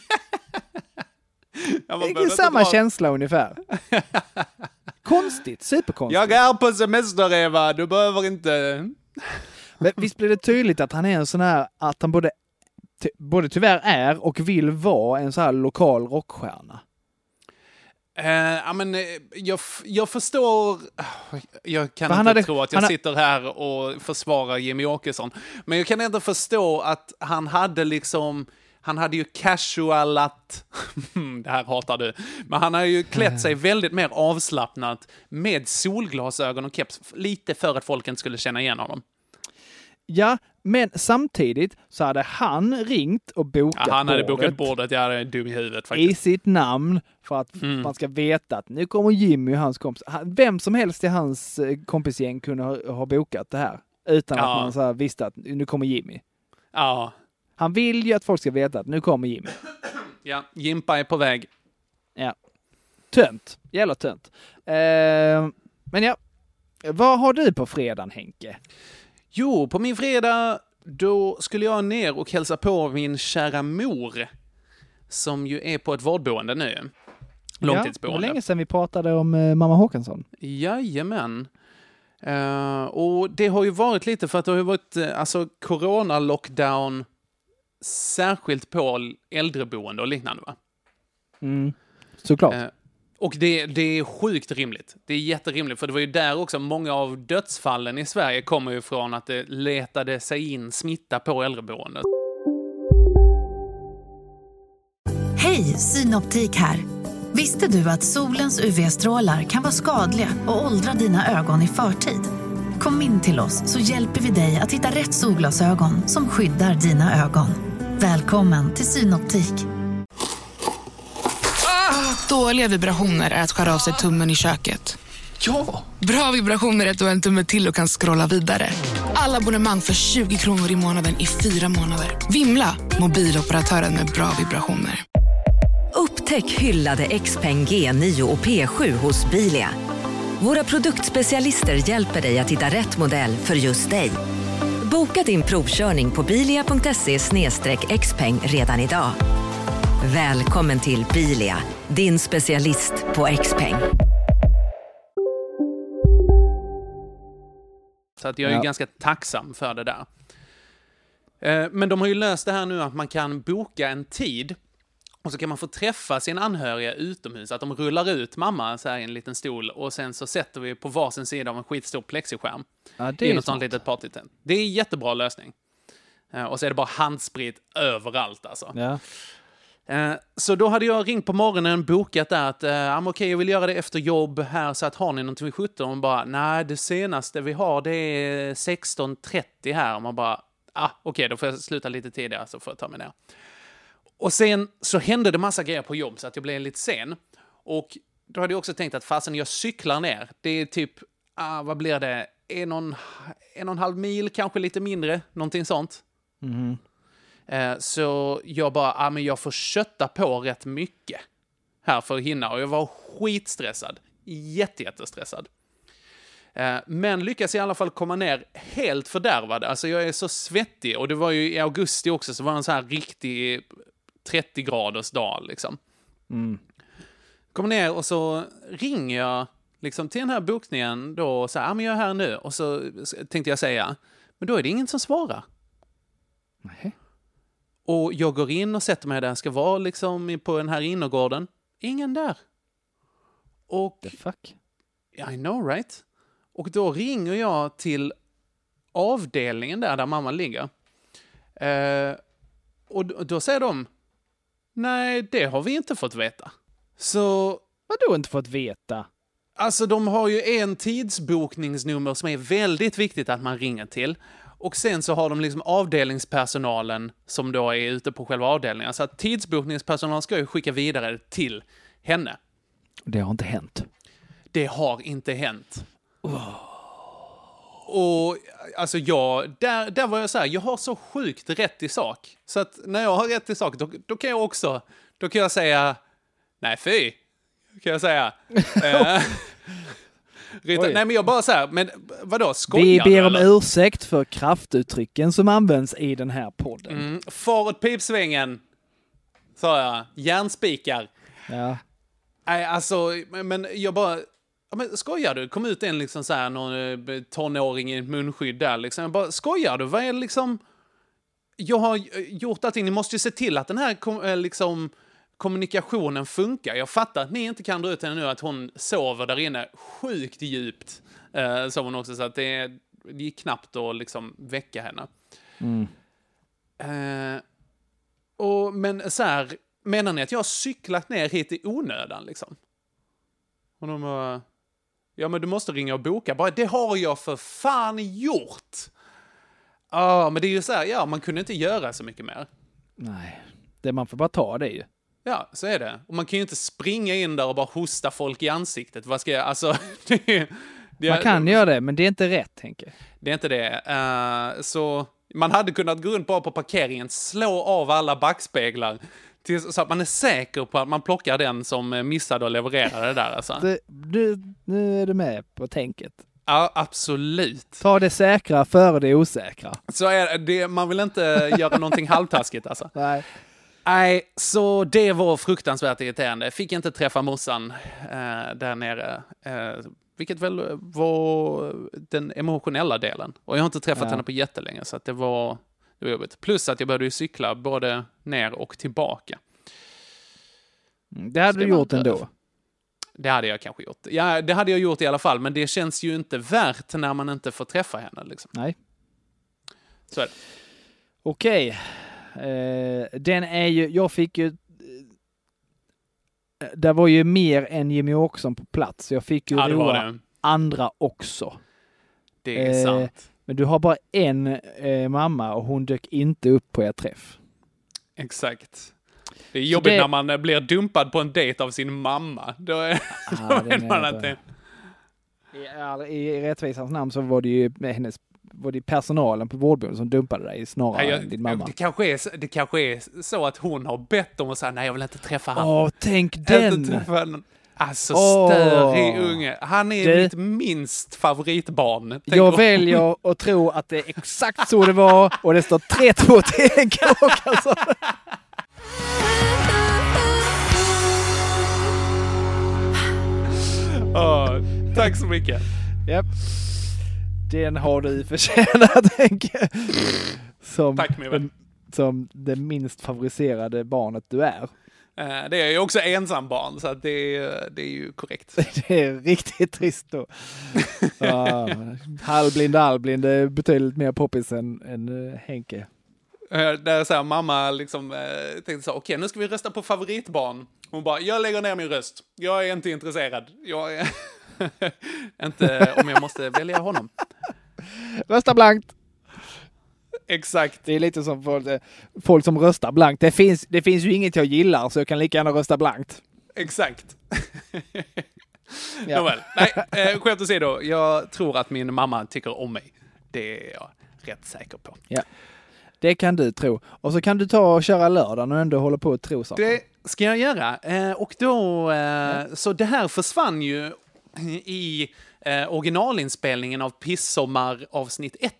Det är samma känsla ungefär. Konstigt, superkonstigt. Jag är på semester, Eva, du behöver inte... Men visst blir det tydligt att han är en sån här, att han både tyvärr är och vill vara en sån här lokal rockstjärna. Ja, men jag förstår... Jag kan inte tro att jag sitter här och försvarar Jimmy Åkesson. Men jag kan inte förstå att han hade liksom... Han hade ju casualat... det här hatar du. Men han har ju klätt sig väldigt mer avslappnat med solglasögon och keps. Lite för att folk inte skulle känna igen honom. Ja, men samtidigt så hade han ringt och bokat bordet. Han hade bokat bordet, jag är dum i huvudet faktiskt. I sitt namn för att man ska veta att nu kommer Jimmy och hans kompis. Vem som helst i hans kompisgäng kunde ha bokat det här. Utan att man så här visste att nu kommer Jimmy. Ja. Han vill ju att folk ska veta att nu kommer Jimmy. Ja, Jimpa är på väg. Ja. Tönt. Jävla tönt. Men ja, vad har du på fredagen, Henke? Jo, på min fredag då skulle jag ner och hälsa på min kära mor som ju är på ett vårdboende nu. Långtidsboende. Ja, det var länge sedan vi pratade om mamma Håkansson. Jajamän. Och det har ju varit lite för att det har ju varit corona-lockdown särskilt på äldreboende och liknande, va? Såklart. Och det är sjukt rimligt. Det är jätterimligt, för det var ju där också många av dödsfallen i Sverige kommer ju från att det letade sig in smitta på äldreboendet. Hej, Synoptik här. Visste du att solens UV-strålar kan vara skadliga och åldra dina ögon i förtid? Kom in till oss så hjälper vi dig att hitta rätt solglasögon som skyddar dina ögon. Välkommen till Synoptik. Dåliga vibrationer är att skära av sig tummen i köket. Ja! Bra vibrationer är att du har en tumme till och kan scrolla vidare. Alla abonnemang för 20 kronor i månaden i 4 månader. Vimla! Mobiloperatören med bra vibrationer. Upptäck hyllade XPeng G9 och P7 hos Bilia. Våra produktspecialister hjälper dig att hitta rätt modell för just dig. Boka din provkörning på bilia.se/xpeng redan idag. Välkommen till Bilia, din specialist på XPeng. Så att jag är ganska tacksam för det där. Men de har ju löst det här nu att man kan boka en tid och så kan man få träffa sin anhöriga utomhus. Att de rullar ut mamma så här i en liten stol och sen så sätter vi på varsin sida av en skitstor plexiskärm. Ja, det är något sånt litet partytent. Det är en jättebra lösning. Och så är det bara handsprit överallt alltså. Ja. Så då hade jag ringt på morgonen, bokat där att okej, jag vill göra det efter jobb här, så att har ni någonting vid 17? Och man bara, nej, det senaste vi har det är 16:30 här. Och man bara, okej, då får jag sluta lite tidigare så får jag ta mig ner. Och sen så hände det massa grejer på jobb så att jag blev lite sen. Och då hade jag också tänkt att fasen, jag cyklar ner. Det är typ, vad blir det? 1,5 mil, kanske lite mindre, någonting sånt. Mhm. Så jag bara, men jag får kötta på rätt mycket här för att hinna. Och jag var skitstressad. Jättestressad. Men lyckas i alla fall komma ner helt fördärvad. Alltså jag är så svettig. Och det var ju i augusti också, så var det en så här riktig 30 graders dag liksom. Kommer ner och så ringer jag liksom till den här bokningen då och säger, men jag är här nu. Och så tänkte jag säga, men då är det ingen som svarar. Nej. Och jag går in och sätter mig där jag ska vara liksom på den här innergården. Ingen där. Och The fuck? I know, right? Och då ringer jag till avdelningen där mamma ligger. Och då säger de, nej, det har vi inte fått veta. Så... Vadå inte fått veta? Alltså de har ju en tidsbokningsnummer som är väldigt viktigt att man ringer till. Och sen så har de liksom avdelningspersonalen som då är ute på själva avdelningen. Så att tidsbokningspersonalen ska ju skicka vidare till henne. Det har inte hänt. Det har inte hänt. Och alltså där var jag så här, jag har så sjukt rätt i sak. Så att när jag har rätt i sak, då kan jag också, då kan jag säga, nej fy, kan jag säga. Nej, men jag bara så här, men vadå, skojar vi ber om eller? ursäkt för kraftuttrycken som används i den här podden. Far åt pipsvängen, sa jag. Järnspikar. Ja. Nej, alltså, men jag bara... Men skojar du? Kom ut en liksom så här, någon tonåring i munskydd där liksom. Jag bara, skojar du? Vad är liksom... Jag har gjort allting. Ni måste ju se till att den här liksom... kommunikationen funkar. Jag fattar att ni inte kan dra ut henne nu att hon sover där inne sjukt djupt. Som hon också sa att det gick knappt att liksom väcka henne. Men så här, menar ni att jag har cyklat ner hit i onödan liksom? Och de bara, ja men du måste ringa och boka. Bara, det har jag för fan gjort. Men det är ju så här, ja man kunde inte göra så mycket mer. Nej, det man får bara ta det ju. Ja, så är det. Och man kan ju inte springa in där och bara hosta folk i ansiktet. Vad ska jag, alltså... Man kan göra det, men det är inte rätt, tänker jag. Det är inte det. Så man hade kunnat gå runt bara på parkeringen, slå av alla backspeglar så att man är säker på att man plockar den som missade att leverera det där. Alltså. Nu är du med på tänket. Ja, absolut. Ta det säkra före det osäkra. Så är det, man vill inte göra någonting halvtaskigt alltså. Nej, så det var fruktansvärt irriterande. Fick inte träffa morsan där nere. Vilket väl var den emotionella delen. Och jag har inte träffat henne på jättelänge så att det var jobbigt. Plus att jag började ju cykla både ner och tillbaka. Det hade du gjort ändå. Det hade jag kanske gjort. Ja, det hade jag gjort i alla fall. Men det känns ju inte värt när man inte får träffa henne. Liksom. Nej. Så är det. Okej. Den är ju... Jag fick ju... det var ju mer än Jimmy Åkesson på plats. Jag fick ju roa andra också. Det är sant. Men du har bara en mamma och hon dök inte upp på er träff. Exakt. Det är jobbigt när man blir dumpad på en dejt av sin mamma. Då vet man att det... I rättvisans namn så var det ju var det personalen på vårdboendet som dumpade dig snarare än din mamma. Det kanske är så att hon har bett om att säga nej, jag vill inte träffa han. Tänk den! Alltså, störig unge. Han är mitt minst favoritbarn. Jag väljer att tro att det är exakt så det var och det står 3-2 till Henke Åkesson. Tack så mycket. Yep. Den har du förtjänat, Henke. Tack, min vän. Som det minst favoriserade barnet du är. Det är ju också ensam barn, så att det är ju korrekt. Det är riktigt trist då. Halvblind är betydligt mer poppis än Henke. Där så här, mamma liksom tänkte så okej, nu ska vi rösta på favoritbarn. Hon bara, jag lägger ner min röst. Jag är inte intresserad. Jag är inte om jag måste välja honom. Rösta blankt. Exakt. Det är lite som folk som röstar blankt. Det finns ju inget jag gillar, så jag kan lika gärna rösta blankt. Exakt. Nåväl. Nej, skämt åsido. Jag tror att min mamma tycker om mig. Det är jag rätt säker på. Ja. Det kan du tro. Och så kan du ta och köra lördagen och ändå hålla på att tro saker. Det ska jag göra. Och då... Så det här försvann ju i originalinspelningen av Pissommar avsnitt 1.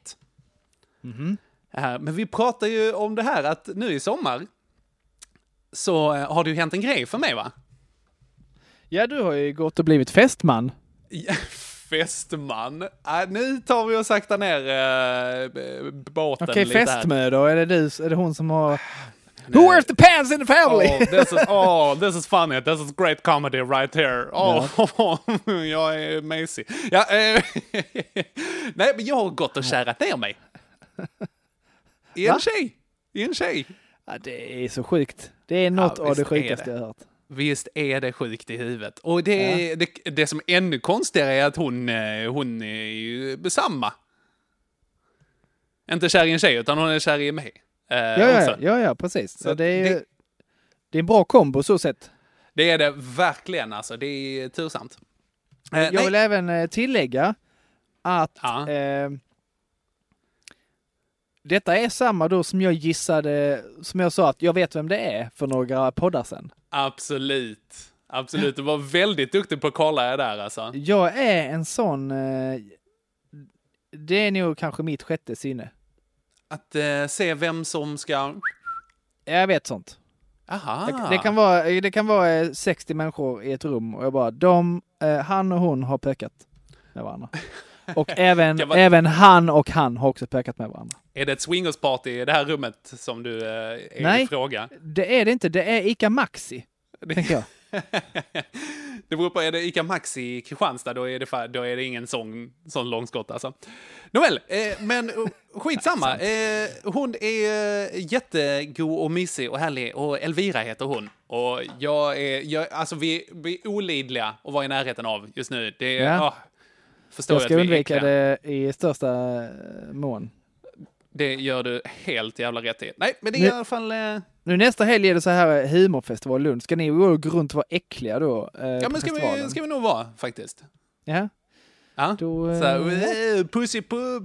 Men vi pratar ju om det här att nu i sommar så har det ju hänt en grej för mig, va? Ja, du har ju gått och blivit festman. Ja, festman? Nu tar vi och sakta ner båten lite här. Festmö då? Är det hon som har... Who wears the pants in the family? This is funny. This is great comedy right here. Jag är Macy. Ja, nej, men jag har gått och kärat ner mig. I en tjej. Ja, det är så sjukt. Det är något av det sjukaste jag har hört. Visst är det sjukt i huvudet. Och det som är ännu konstigare är att hon är ju samma. Inte kär i en tjej, utan hon är kär i mig. Ja, precis. Så det är en bra kombo så sett. Det är det verkligen, alltså. Det är tursamt. Jag vill även tillägga att detta är samma då som jag gissade, som jag sa att jag vet vem det är för några poddar sedan. Absolut. Du var väldigt duktig på att kolla där, alltså. Jag är en sån... det är nog kanske mitt sjätte sinne. Att se vem som ska... Jag vet sånt. Aha. Det kan vara 60 människor i ett rum och jag bara, han och hon har pökat med varandra. Och även han och han har också pökat med varandra. Är det ett swingersparty i det här rummet som du är i fråga? Nej, det är det inte. Det är Ica Maxi, tänker jag. Det beror på, är det Ica Maxi i Kristianstad, då är det ingen sån långskott, alltså. Nåväl, men skitsamma. Hon är jättegod och mysig och härlig, och Elvira heter hon. Och alltså vi är olidliga att vara i närheten av just nu. Jag ska undvika det i största mån. Det gör du helt jävla rätt i. Nej, men det är i alla fall... Nu nästa helg är det så här humorfestival i Lund. Ska ni gå runt och vara äckliga då? Ja, men ska vi nog vara, faktiskt. Ja. Ja. Då, pussy.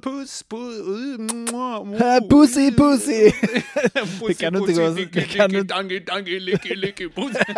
Pussy. Det kan inte gå. Lycka.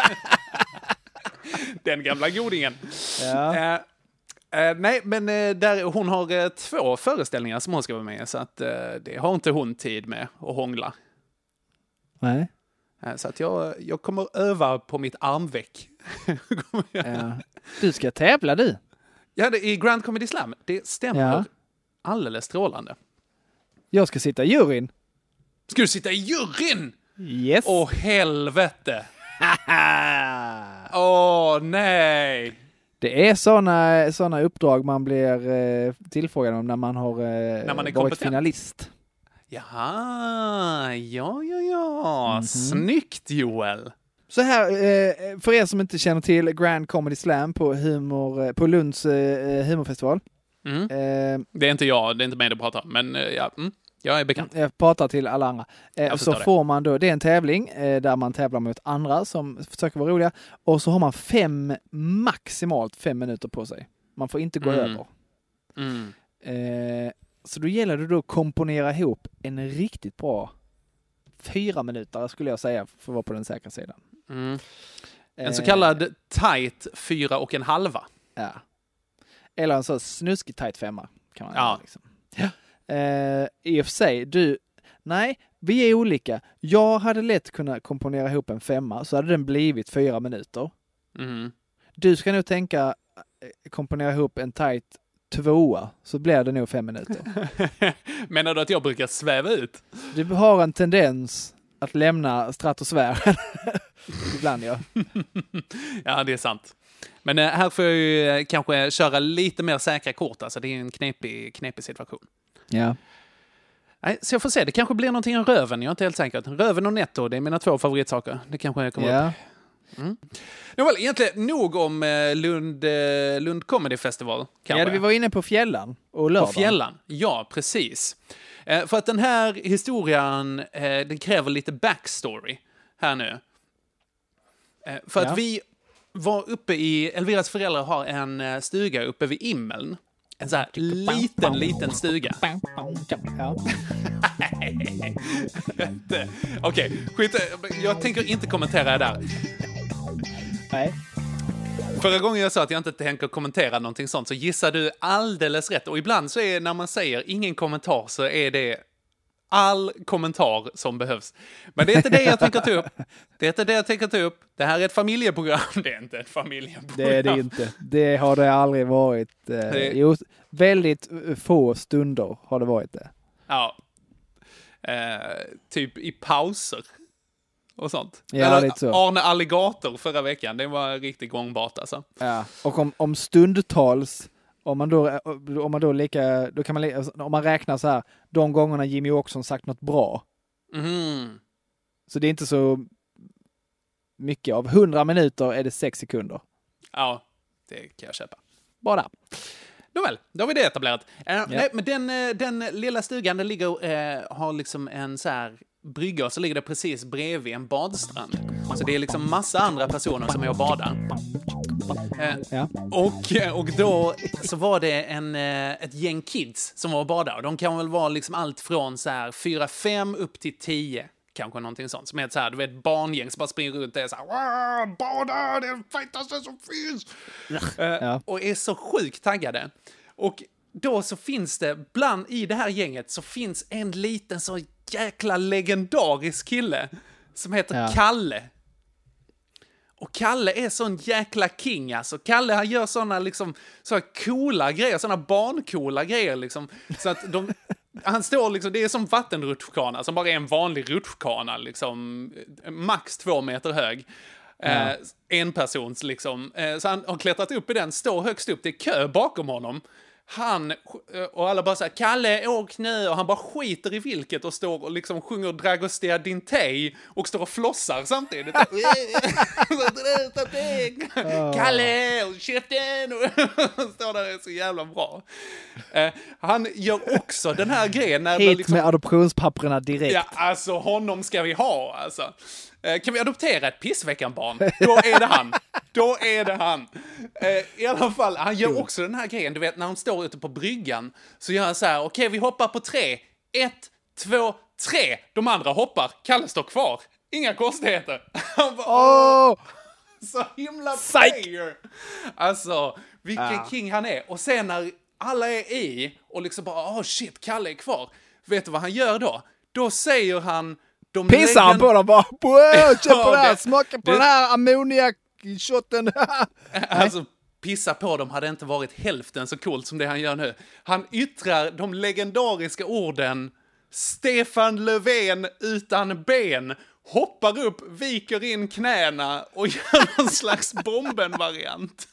Den gamla godingen. Ja. Nej, men hon har 2 föreställningar som hon ska vara med, så att det har inte hon tid med att hångla. Nej. Så att jag kommer öva på mitt armveck. Ja. Du ska tävla, du. Ja, det är i Grand Comedy Slam. Det stämmer alldeles strålande. Jag ska sitta i juryn. Ska du sitta i juryn? Yes. Åh, helvete. Åh, nej. Det är såna uppdrag man blir tillfrågad om när man har varit finalist. Jaha, ja. Snyggt, Joel. Så här, för er som inte känner till Grand Comedy Slam på Lunds humorfestival. Det är inte jag, det är inte mig du pratar om, men jag är bekant. Jag pratar till alla andra. Så får man då, det är en tävling där man tävlar mot andra som försöker vara roliga. Och så har man maximalt 5 minuter på sig. Man får inte gå över. Så då gäller det då att komponera ihop en riktigt bra 4 minuter skulle jag säga för att vara på den säkra sidan. En så kallad tight 4,5. Ja. Eller en så snuskig tight 5 kan man göra. Liksom. I och för sig, nej, vi är olika. Jag hade lätt kunnat komponera ihop en 5, så hade den blivit 4 minuter. Du ska nog tänka komponera ihop en tight 2, så blir det nog 5 minuter. Menar du att jag brukar sväva ut? Du har en tendens att lämna stratosfären. Ibland, ja. Ja, det är sant. Men här får jag ju kanske köra lite mer säkra kort. Alltså det är en knepig situation. Ja. Nej, så jag får se. Det kanske blir någonting om röven. Jag är inte helt säker. Röven och netto, det är mina 2 favoritsaker. Det kanske kommer upp. Nåväl, egentligen nog om Lund Comedy Festival. Kanske. Ja, vi var inne på Fjällan och lördagen. På Fjällan, ja, precis. För att den här historien, den kräver lite backstory här nu. För att vi var uppe Elviras föräldrar har en stuga uppe vid Immeln. En så här liten stuga. Ja. Okej, skit. Jag tänker inte kommentera det där. Nej. Förra gången jag sa att jag inte tänker kommentera någonting sånt så gissar du alldeles rätt. Och ibland så är när man säger ingen kommentar så är det all kommentar som behövs. Men det är inte det jag tänker ta upp. Det är inte det jag tänker ta upp. Det här är ett familjeprogram. Det är inte ett familjeprogram. Det är det inte. Det har det aldrig varit. Väldigt få stunder har det varit det. Ja. Typ i pauser. Och sånt. Ja, eller lite så. Arne Alligator förra veckan. Det var riktigt gångbart alltså. Ja. Och om stundtals om man räknar så här de gångerna Jimmy Åkesson sagt något bra. Så det är inte så mycket. Av 100 minuter är det 6 sekunder. Ja, det kan jag köpa. Bara. Nåväl, då har vi det etablerat. Nej, men den lilla stugan, den ligger har liksom en så här brygga och så ligger det precis bredvid en badstrand. Så det är liksom massa andra personer som är och badar. Och då så var det ett gäng kids som var och badade. Och de kan väl vara liksom allt från så här 4-5 upp till 10. Kanske någonting sånt. Som är ett så här, du vet, barngäng som bara springer runt och är så här, bada, det är det fetaste som finns. Och är så sjukt taggade. Och då så finns det, i det här gänget så finns en liten så jäkla legendarisk kille som heter Kalle. Och Kalle är sån jäkla king alltså. Kalle, han gör såna liksom så coola grejer, såna barncoola grejer liksom. Så att han står liksom, det är som vattenrutschkana som bara är en vanlig rutschkana liksom, max 2 meter hög. En persons liksom. Så han har klättrat upp i den, står högst upp, det är kö bakom honom. Han och alla bara så här, Kalle, åk nu, och han bara skiter i vilket och står och liksom sjunger Dragostea Dintei och står och flossar samtidigt. Kalle, och käften, och står där, är så jävla bra. Han gör också den här grejen när hit liksom, med adoptionspapperna direkt. Ja, alltså honom ska vi ha alltså. Kan vi adoptera ett pissveckan-barn? Då är det han. I alla fall, han gör också den här grejen. Du vet, när han står ute på bryggan så gör han så här, okej, vi hoppar på 3. 1, 2, 3. De andra hoppar. Kalle står kvar. Inga konstigheter. Han bara, så himla player. Alltså, vilken king han är. Och sen när alla är i och liksom bara, shit, Kalle är kvar. Vet du vad han gör då? Då säger han, pissar han på dem bara, köp på det här, smaka på den här ammoniak-shotten. Alltså, pissa på dem hade inte varit hälften så coolt som det han gör nu. Han yttrar de legendariska orden Stefan Löfven utan ben, hoppar upp, viker in knäna och gör någon slags bomben-variant.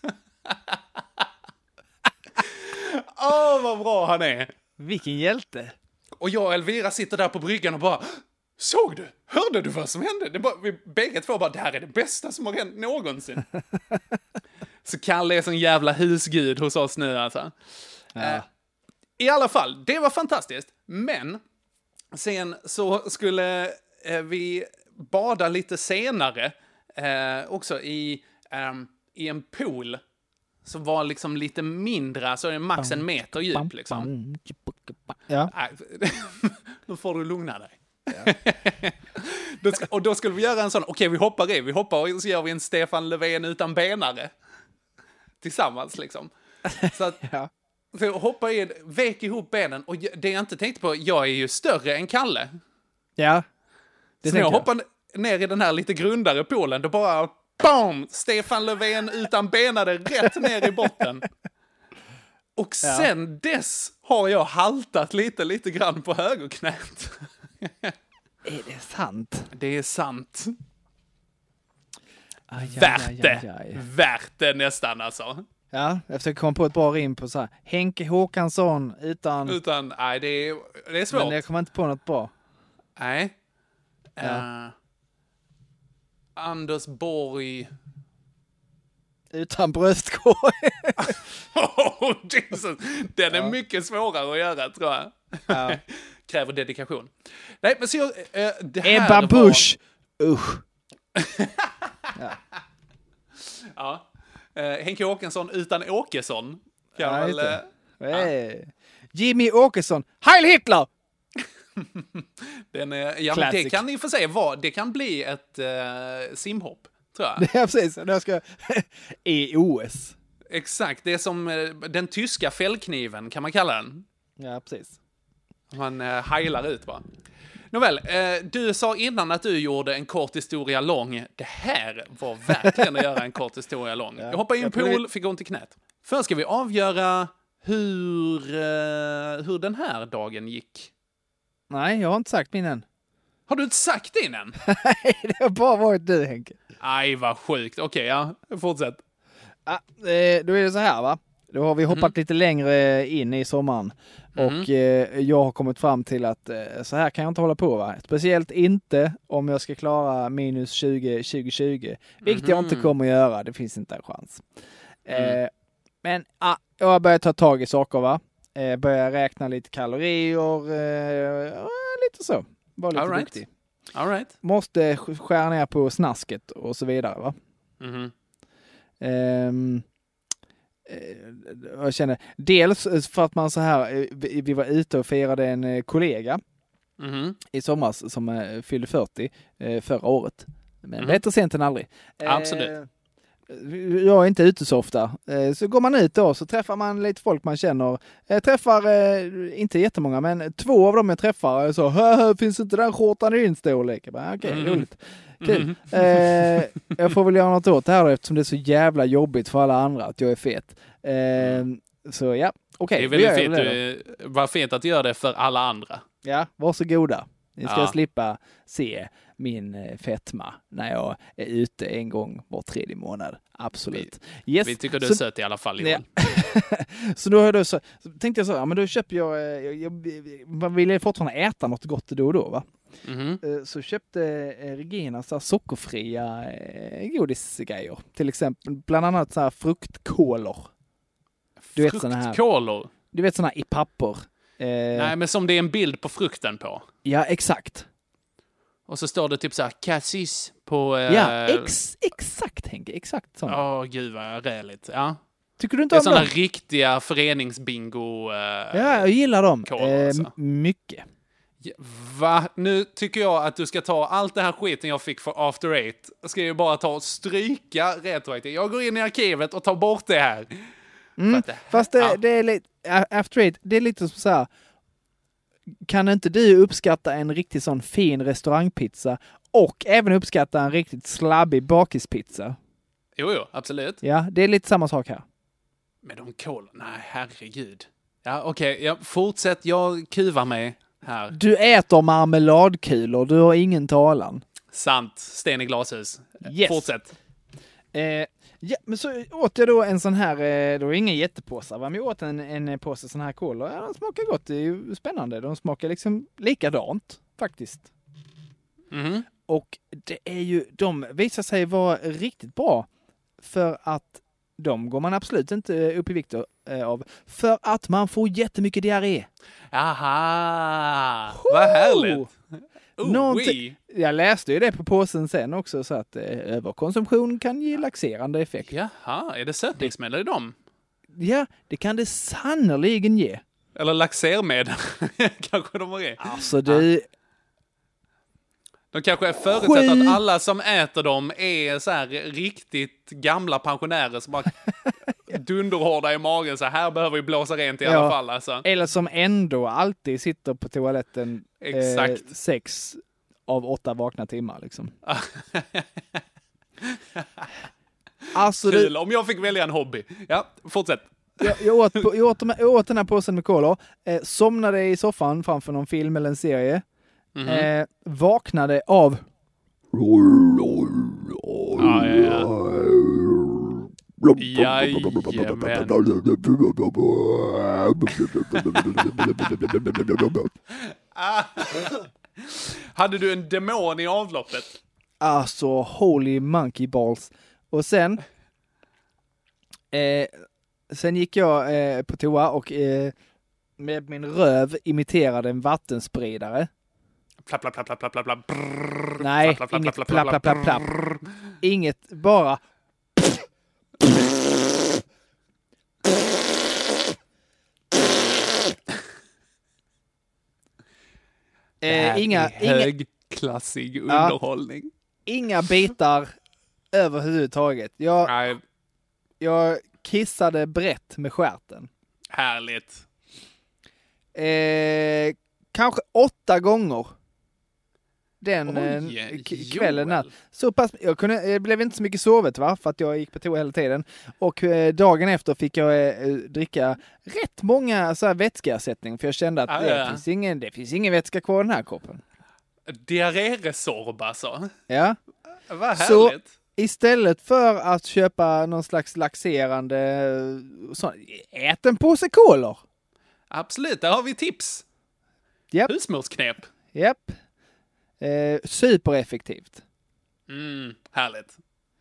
Vad bra han är. Vilken hjälte. Och jag och Elvira sitter där på bryggan och bara, såg du? Hörde du vad som hände? Vi bägge två bara, det här är det bästa som har hänt någonsin. Så Kalle är sån jävla husgud hos oss nu alltså. Ja. I alla fall, det var fantastiskt. Men sen så skulle vi bada lite senare också i en pool som var liksom lite mindre, så är det max en meter djup liksom. Ja. Nu får du lugna dig. Ja. Och då skulle vi göra en sån, okej, vi hoppar och så gör vi en Stefan Löfven utan benare. Tillsammans liksom. Så att så jag hoppar in, vek ihop benen, och det jag inte tänkte på, jag är ju större än Kalle. Ja. Så när jag hoppar ner i den här lite grundare poolen, då bara BAM! Stefan Löfven utan benare rätt ner i botten. Och sen dess har jag haltat lite grann på högerknät. Är det sant? Det är sant. Värt det nästan alltså. Ja, jag försöker komma på ett bra rim på så här. Henke Håkansson utan... Nej, det är svårt. Men jag kommer inte på något bra. Nej. Anders Borg. Utan bröstkorg. Oh, Jesus. Den är mycket svårare att göra, tror jag. Ja. Kräver dedikation. Nej, men så det här Ebba Busch. Usch. Ja. Henke Åkesson utan Åkesson. Jimmy Åkesson. Heil Hitler! Det kan i och för sig vara, det kan bli ett simhopp, tror jag. Ja, precis. Jag ska i OS. Exakt, det är som den tyska fällkniven, kan man kalla den. Ja, precis. Man heilar ut bara. Nåväl, du sa innan att du gjorde en kort historia lång. Det här var verkligen att göra en kort historia lång. Jag hoppade i en pool, fick ont i knät. Först ska vi avgöra hur den här dagen gick. Nej, jag har inte sagt min än. Har du inte sagt din än? Nej, det har bara varit du, Henke. Aj, vad sjukt. Okej, ja. Fortsätt. Ja, då är det så här, va? Då har vi hoppat lite längre in i sommaren. Och jag har kommit fram till att så här kan jag inte hålla på, va? Speciellt inte om jag ska klara minus 2020. Vilket jag inte kommer att göra. Det finns inte en chans. Men jag har börjat ta tag i saker, va? Börja räkna lite kalorier. Lite så. Var lite duktig. All right. Måste skära ner på snasket och så vidare, va? Jag känner dels för att man så här, vi var ute och firade en kollega i somras som fyllde 40 förra året. Men bättre sent än aldrig. Absolut. Jag är inte ute så ofta. Så går man ut då så träffar man lite folk man känner. Jag träffar inte jättemånga, men 2 av dem jag träffar så finns inte den skjortan i din storlek. Okej, roligt. Kul. Jag får väl göra något åt det här då, eftersom det är så jävla jobbigt för alla andra att jag är fet. Så ja, okej. Det är väldigt fint. Vad fint att göra det för alla andra. Ja, varsågoda. Ni ska slippa se min fetma när jag är ute en gång var 3:e månad. Absolut. Vi tycker du är söt i alla fall, Johan. Så då har jag så tänkte jag så, ja men då köper jag vill jag fortfarande äta något gott då och då, va? Så köpte Regina så här sockerfria godisgrejer. Till exempel bland annat så här fruktkolor. Fruktkolor? Du vet såna här i papper. Nej, men som det är en bild på frukten på. Ja, exakt. Och så står det typ så här cassis på... Ja, exakt Henke, exakt så. Gud vad räligt. Ja. Tycker du inte om dem? Det är sådana riktiga föreningsbingo. Ja, jag gillar dem. Mycket. Va? Nu tycker jag att du ska ta allt det här skiten jag fick för After Eight. Ska ju bara ta och stryka retroaktivt. Jag går in i arkivet och tar bort det här. Fast det är lite... After Eight, det är lite som så här... Kan inte du uppskatta en riktigt sån fin restaurangpizza och även uppskatta en riktigt slabbig bakispizza? Jo, absolut. Ja, det är lite samma sak här. Men de kolor... Nej, herregud. Ja, okej. Fortsätt. Jag kuvar mig här. Du äter marmeladkulor. Du har ingen talan. Sant. Sten i glashus. Yes. Fortsätt. Ja, men så åt jag då en sån här, det var ingen jättepåse, va? Men jag åt en påse sån här kolor. Ja, de smakar gott, det är ju spännande. De smakar liksom likadant, faktiskt. Och det är ju, de visar sig vara riktigt bra för att de går man absolut inte upp i vikt av. För att man får jättemycket diarré. Aha! Vad härligt! Jag läste ju det på påsen sen också, så att överkonsumtion kan ge laxerande effekt. Jaha, är det sötningsmedel i dem? Ja, det kan det sannoliken ge. Eller laxermedel, kanske de är. Alltså det... De kanske förutsätter att alla som äter dem är så här riktigt gamla pensionärer som bara dunderhårda i magen. Så här behöver vi blåsa rent i alla fall. Alltså. Eller som ändå alltid sitter på toaletten 6 av 8 vakna timmar. Liksom. Alltså, kul, om jag fick välja en hobby. Ja, fortsätt. Jag åt den här påsen med kolor. Somnade i soffan framför någon film eller en serie. Vaknade av Hade du en demon i avloppet? Alltså, holy monkey balls. Och sen gick jag på toa och med min röv imiterade en vattenspridare. Plapp, plapp, plapp, plapp, plapp, plapp. Nej, inget plapp, plapp, plapp, plapp. Inget, bara... Inga högklassig underhållning. Inga bitar överhuvudtaget. Jag kissade brett med stjärten. Härligt. Kanske 8 gånger den kvällen. Så pass, jag blev inte så mycket sovet, va? För att jag gick på toa hela tiden. Och dagen efter fick jag dricka rätt många så här vätskeersättning. För jag kände att det finns ingen vätska kvar i den här kroppen. Diarréresorb alltså. Ja. Vad härligt. Så istället för att köpa någon slags laxerande, ät en påse kolor. Absolut, där har vi tips. Yep. Husmorsknep. Japp. Supereffektivt. Härligt.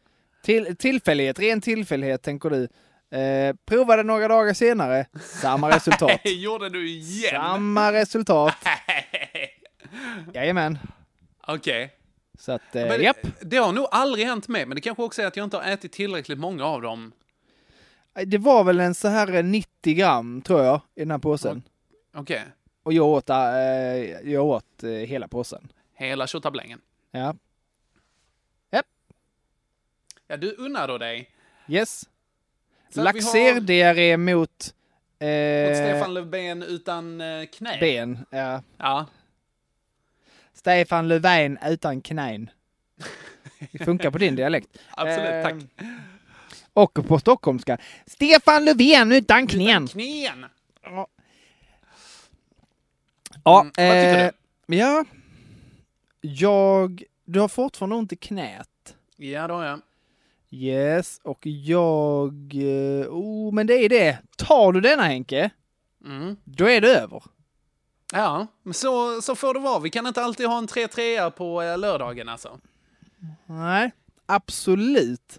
Ren tillfällighet, tänker du. Provade några dagar senare. Samma resultat. Gjorde du igen? Samma resultat. Jajamän. Okej. Så att, japp. Det har nog aldrig hänt mig, men det kanske också är att jag inte har ätit tillräckligt många av dem. Det var väl en så här 90 gram, tror jag, i den här påsen. Okej. Och jag åt hela påsen. Hela tjottablängen. Ja. Japp. Ja, du unnar då dig. Yes. Laxerdiarré mot Stefan Löfven utan knä. Ben, ja. Ja. Stefan Löfven utan knän. Det funkar på din dialekt. Absolut, tack. Och på stockholmska. Stefan Löfven utan knän. Utan knän. Ja. Vad tycker du? Ja. Du har fortfarande ont i knät. Ja, då ja. Yes, och men det är det. Tar du denna, Henke, då är det över. Ja, men så får det vara. Vi kan inte alltid ha en 3-3 på lördagen alltså. Nej, absolut.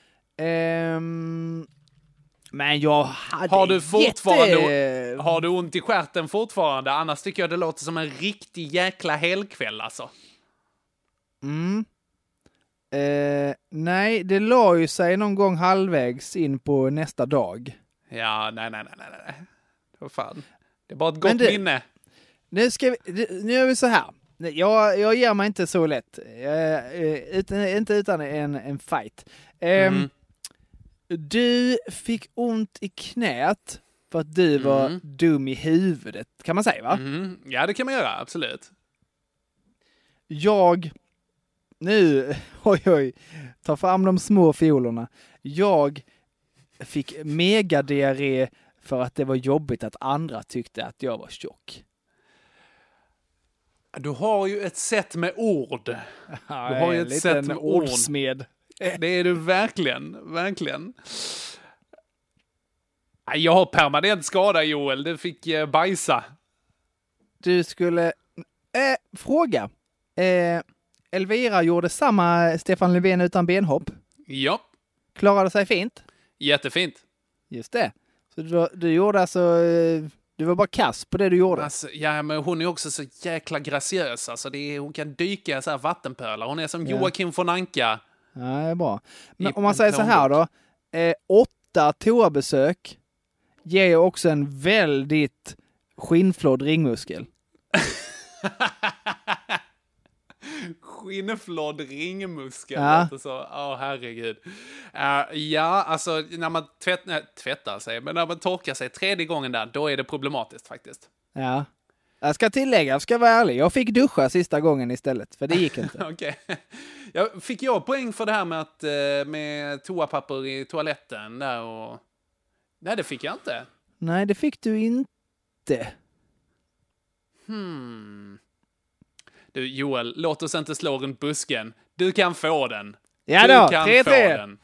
Men jag hade har du ont i stjärten fortfarande? Annars tycker jag det låter som en riktig jäkla helgkväll alltså. Nej, det la ju sig någon gång halvvägs in på nästa dag. Ja, nej. Vad fan. Det är bara ett gott minne. Nu gör vi så här. Jag ger mig inte så lätt. Inte utan en fight. Du fick ont i knät för att du var dum i huvudet, kan man säga, va? Ja, det kan man göra, absolut. Ta fram de små fiolerna. Jag fick megadiarré för att det var jobbigt att andra tyckte att jag var tjock. Du har ju ett sätt med ord. Du har ju ett sätt med ordsmed. Det är du verkligen, verkligen. Jag har permanent skada, Joel. Du fick bajsa. Du skulle... fråga. Elvira gjorde samma Stefan Löfven utan benhopp. Ja. Klarade sig fint. Jättefint. Just det. Så du gjorde alltså... Du var bara kass på det du gjorde. Alltså, ja, men hon är också så jäkla graciös. Alltså, hon kan dyka i så här vattenpölar. Hon är som Joakim von Anka. Ja, det är bra. Men om man säger så här då. 8 toabesök ger också en väldigt skinnflådd ringmuskel. Skinnflådd ringmuskel. Ja. Så, herregud. Ja, alltså när man tvättar sig, men när man torkar sig 3:e gången där, då är det problematiskt faktiskt. Ja. Jag ska tillägga, jag ska vara ärlig. Jag fick duscha sista gången istället, för det gick inte. Okej. Fick jag poäng för det här med toapapper i toaletten där och... Nej, det fick jag inte. Nej, det fick du inte. Du, Joel, låt oss inte slå runt busken. Du kan få den. Ja då, 3-3.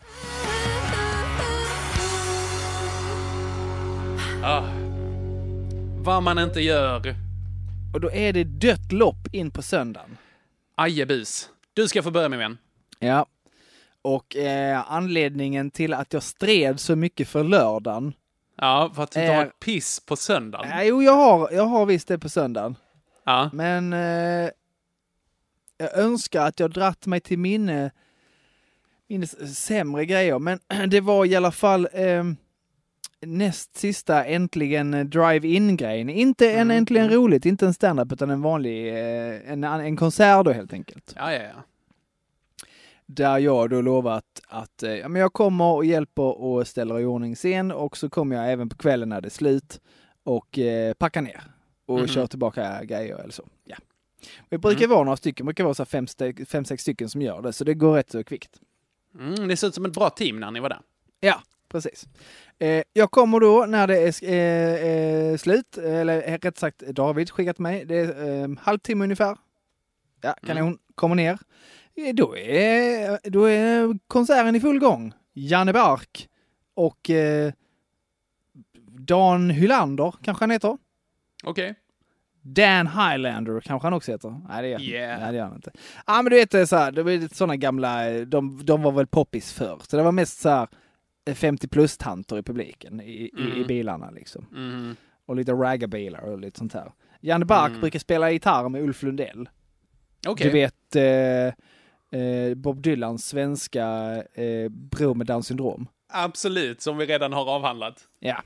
Vad man inte gör. Och då är det dött lopp in på söndagen. Ajebus. Du ska få börja med en. Ja. Och anledningen till att jag stred så mycket för lördagen. Ja, för att du har piss på söndagen. Jo, jag har visst det på söndagen. Ja. Men jag önskar att jag dratt mig till minne sämre grejer. Men det var i alla fall näst sista äntligen drive-in-grejen. Inte en äntligen roligt, inte en stand-up utan en vanlig en konsert då helt enkelt. Ja. Där jag då lovat att men jag kommer och hjälper och ställer i ordning scen och så kommer jag även på kvällen när det är slut och packar ner och kör tillbaka grejer eller så. Ja. Det brukar vara några stycken, det brukar vara så 5-6 stycken som gör det, så det går rätt så kvickt. Det ser ut som ett bra team när ni var där. Ja, precis. Jag kommer då när det är slut, eller rätt sagt David skickat mig, det är halvtimme ungefär. Ja, kan hon komma ner. Då är konserten i full gång. Janne Bark och Dan Hylander kanske han heter. Okej. Dan Highlander kanske han också heter. Nej, det gör han inte. Ja, men du vet så här, det var såna gamla, de var väl poppis förr. Så det var mest så här 50-plus-tanter i publiken i bilarna liksom. Och lite raggarbilar och lite sånt här. Janne Bark brukar spela gitarr med Ulf Lundell. Okay. Du vet Bob Dylans svenska bror med Downs syndrom. Absolut, som vi redan har avhandlat. Ja.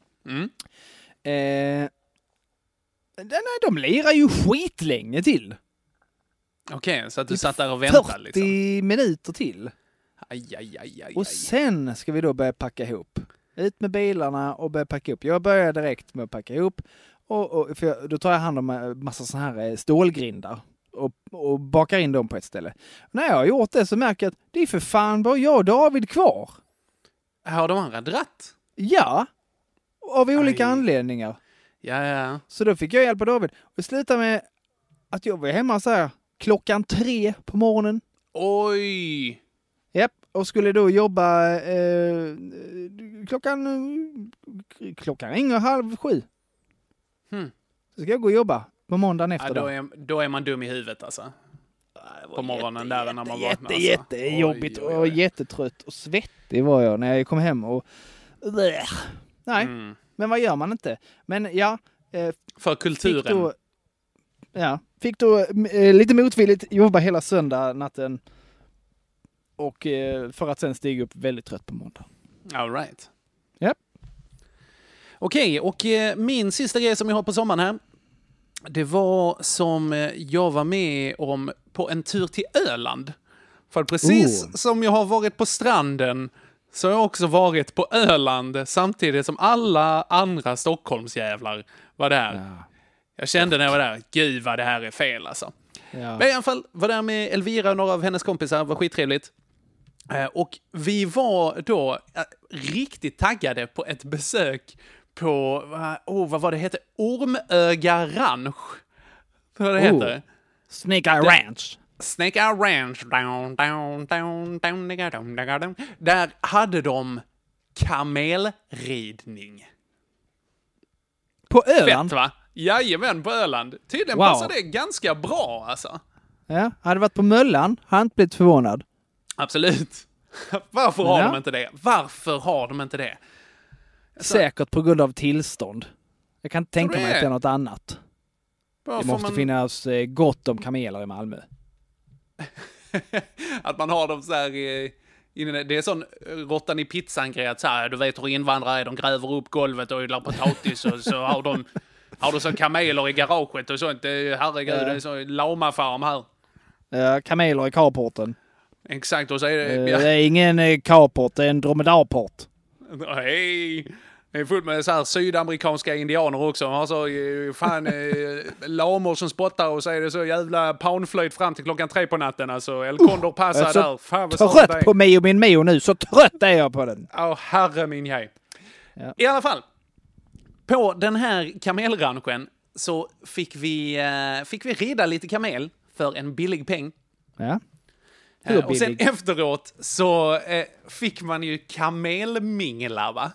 De lirar ju skitlänge till. Okej, så att du satt där och väntade 40 liksom. minuter till. Aj. Och sen ska vi då börja packa ihop. Ut med bilarna och börja packa ihop. Jag börjar direkt med att packa ihop. För då tar jag hand om en massa såna här stålgrindar. Och bakar in dem på ett ställe. När jag har gjort det så märker jag att det är för fan bara jag och David kvar. Har de andra dratt? Ja. Av olika anledningar. Ja. Så då fick jag hjälpa David. Och det slutade med att jag var hemma så här 3:00 på morgonen. Oj! Japp, och skulle då jobba klockan ringer 6:30. Så ska jag gå och jobba på måndagen efter. Då är man dum i huvudet alltså. På morgonen där när man vaknar. Jättejobbigt och jättetrött och svettig var jag när jag kom hem och nej, men vad gör man inte? Men ja, för kulturen. Fick då lite motvilligt jobba hela söndag natten och för att sen stiga upp väldigt trött på måndag. All right. Yep. Okej, och min sista grej som jag har på sommaren här, det var som jag var med om på en tur till Öland. För precis som jag har varit på stranden så har jag också varit på Öland samtidigt som alla andra Stockholmsjävlar var där. Ja. Jag kände när jag var där, gud vad det här är fel alltså. Ja. Men i alla fall var där med Elvira och några av hennes kompisar, var skittrevligt. Och vi var då riktigt taggade på ett besök på, vad var det heter? Ormöga Ranch. Vad det heter? Snake Eye Ranch. Snake Eye Ranch. Där hade de kamelridning. På Öland? Fett va? Jajamän, på Öland. Tydligen passar det ganska bra alltså. Ja, hade varit på Möllan, har inte blivit förvånad. Absolut. Varför har de inte det? Varför har de inte det? Säkert på grund av tillstånd. Jag kan inte tänka mig att det är något annat. Det måste finnas gott om kameler i Malmö. Att man har dem så här det är sån råttan i pizzan-grej att så här, du vet hur invandrare är, de gräver upp golvet och odlar potatis och så har de så kameler i garaget och sånt. Herregud, det är så lamafarm här. Ja, kameler i carporten. Exakt, och så är det... Det är ingen carport, det är en dromedarport. Hej! Det är fullt med så här sydamerikanska indianer också. De har så lamor som spottar och så är det så jävla poundflöjt fram till 3:00 på natten. Alltså, El Condor passar där. Fan, trött på Mio min Mio nu, så trött är jag på den. Herre min jag. Ja. I alla fall, på den här kamelranchen så fick vi rida lite kamel för en billig peng. Ja. Och sen efteråt så fick man ju kamelmingla, va?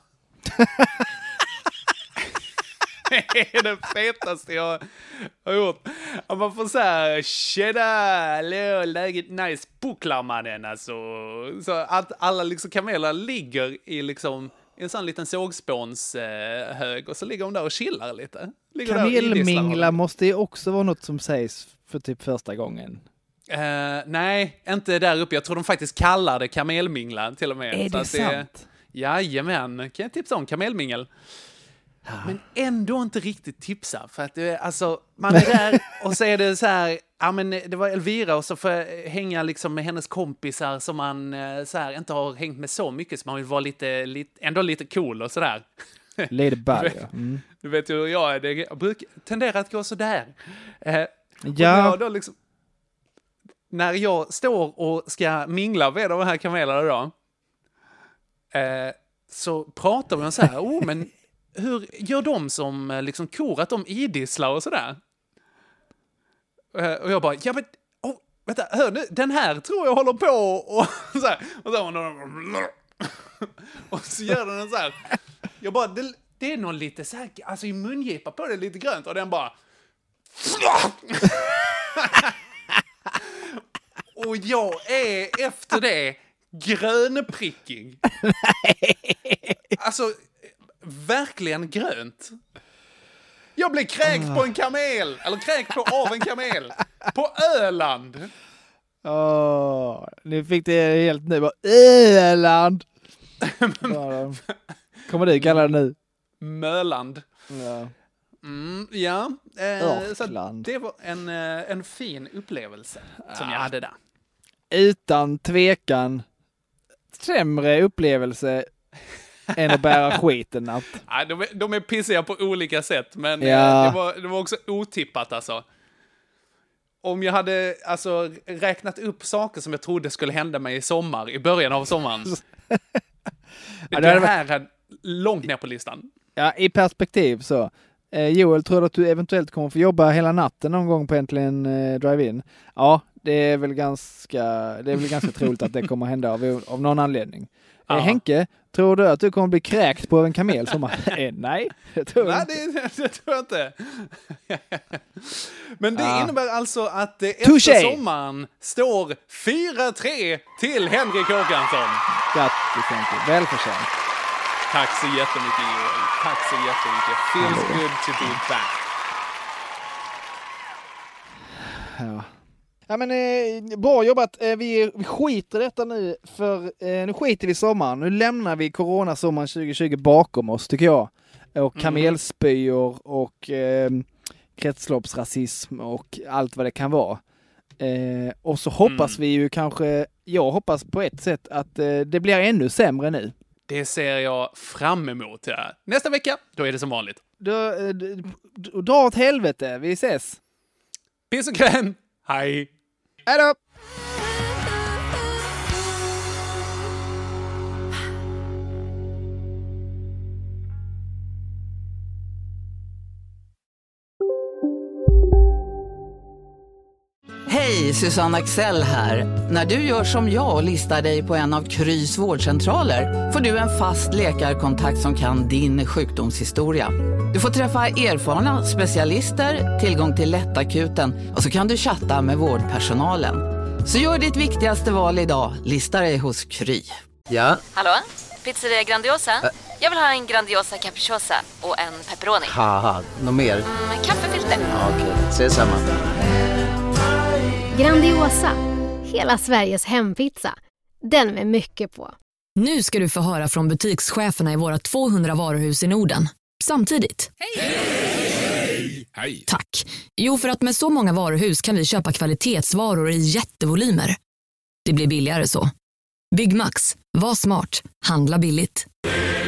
Det är det fetaste jag har gjort. Och man får såhär, tjena, läget nice, pucklar mannen alltså. Så att alla liksom kameler ligger i liksom en sån liten sågspånshög och så ligger de där och chillar lite. Kamelmingla måste ju också vara något som sägs för typ första gången. Nej, inte där uppe. Jag tror de faktiskt kallar det kamelmingla till och med. Är det sant? Jajamän, kan jag tipsa om kamelmingel. Men ändå inte riktigt tipsa. För att alltså, man är där och så är det så här, ja men det var Elvira och så får jag hänga liksom med hennes kompisar som man så här inte har hängt med så mycket, så man vill vara ändå lite cool och sådär. Lite ball, Du vet ju hur jag är, jag brukar tendera att gå sådär. Ja. Då liksom, när jag står och ska mingla med de här kamelerna då, så pratar vi om så här, men hur gör de som liksom kor, att de idisslar och sådär? Och jag bara, ja men, vänta, hör nu, den här tror jag håller på och så här, och så gör den så här. Jag bara, det är någon lite så här, alltså i mungipa på det lite grönt och den bara och jag är efter det grönprickig. Alltså verkligen grönt. Jag blev kräkt på en kamel. Eller kräkt av en kamel. På Öland. Nu fick det helt nu. Öland. Kommer du kalla det nu? Möland. Ja. Ja. Så det var en fin upplevelse som jag hade där. Utan tvekan sämre upplevelse än att bära skiten. Ja, de är pissiga på olika sätt, men det var också otippat alltså. Om jag hade alltså räknat upp saker som jag trodde skulle hända mig i sommar, i början av sommaren. Det här är långt ner på listan. Ja, i perspektiv så. Joel, tror du att du eventuellt kommer få jobba hela natten någon gång på Äntligen Drive-In? Ja, det är väl ganska troligt att det kommer hända av någon anledning. Henke, tror du att du kommer bli kräkt på en kamel som nej, det tror jag inte. Men det innebär alltså att efter sommaren står 4-3 till Henrik Håkansson. Grattis Henke, välförtjänt. Tack så jättemycket Joel. Tack så jättemycket. Feels good to be back. Ja. Ja men bra jobbat. Vi skiter detta nu, för nu skiter vi sommaren. Nu lämnar vi coronasommaren 2020 bakom oss, tycker jag. Och kamelspyor och kretsloppsrasism och allt vad det kan vara. Och så hoppas vi ju kanske, jag hoppas på ett sätt att det blir ännu sämre nu. Det ser jag fram emot. Ja. Nästa vecka, då är det som vanligt. Dra åt helvete, vi ses. Piss och kräm. Hej. Hej då. Hej, Hej, Susanne Axel här. När du gör som jag och listar dig på en av Krys vårdcentraler får du en fast läkarkontakt som kan din sjukdomshistoria. Du får träffa erfarna specialister, tillgång till lättakuten och så kan du chatta med vårdpersonalen. Så gör ditt viktigaste val idag, lista dig hos Kry. Ja? Hallå? Pizzeria Grandiosa? Jag vill ha en Grandiosa capriciosa och en pepperoni. Haha, något mer? Kaffefilter. Ja, okej, ses samma. Grandiosa, hela Sveriges hempizza. Den med mycket på. Nu ska du få höra från butikscheferna i våra 200 varuhus i Norden. Samtidigt. Hej! Tack. Jo, för att med så många varuhus kan vi köpa kvalitetsvaror i jättevolymer. Det blir billigare så. Byggmax. Var smart. Handla billigt.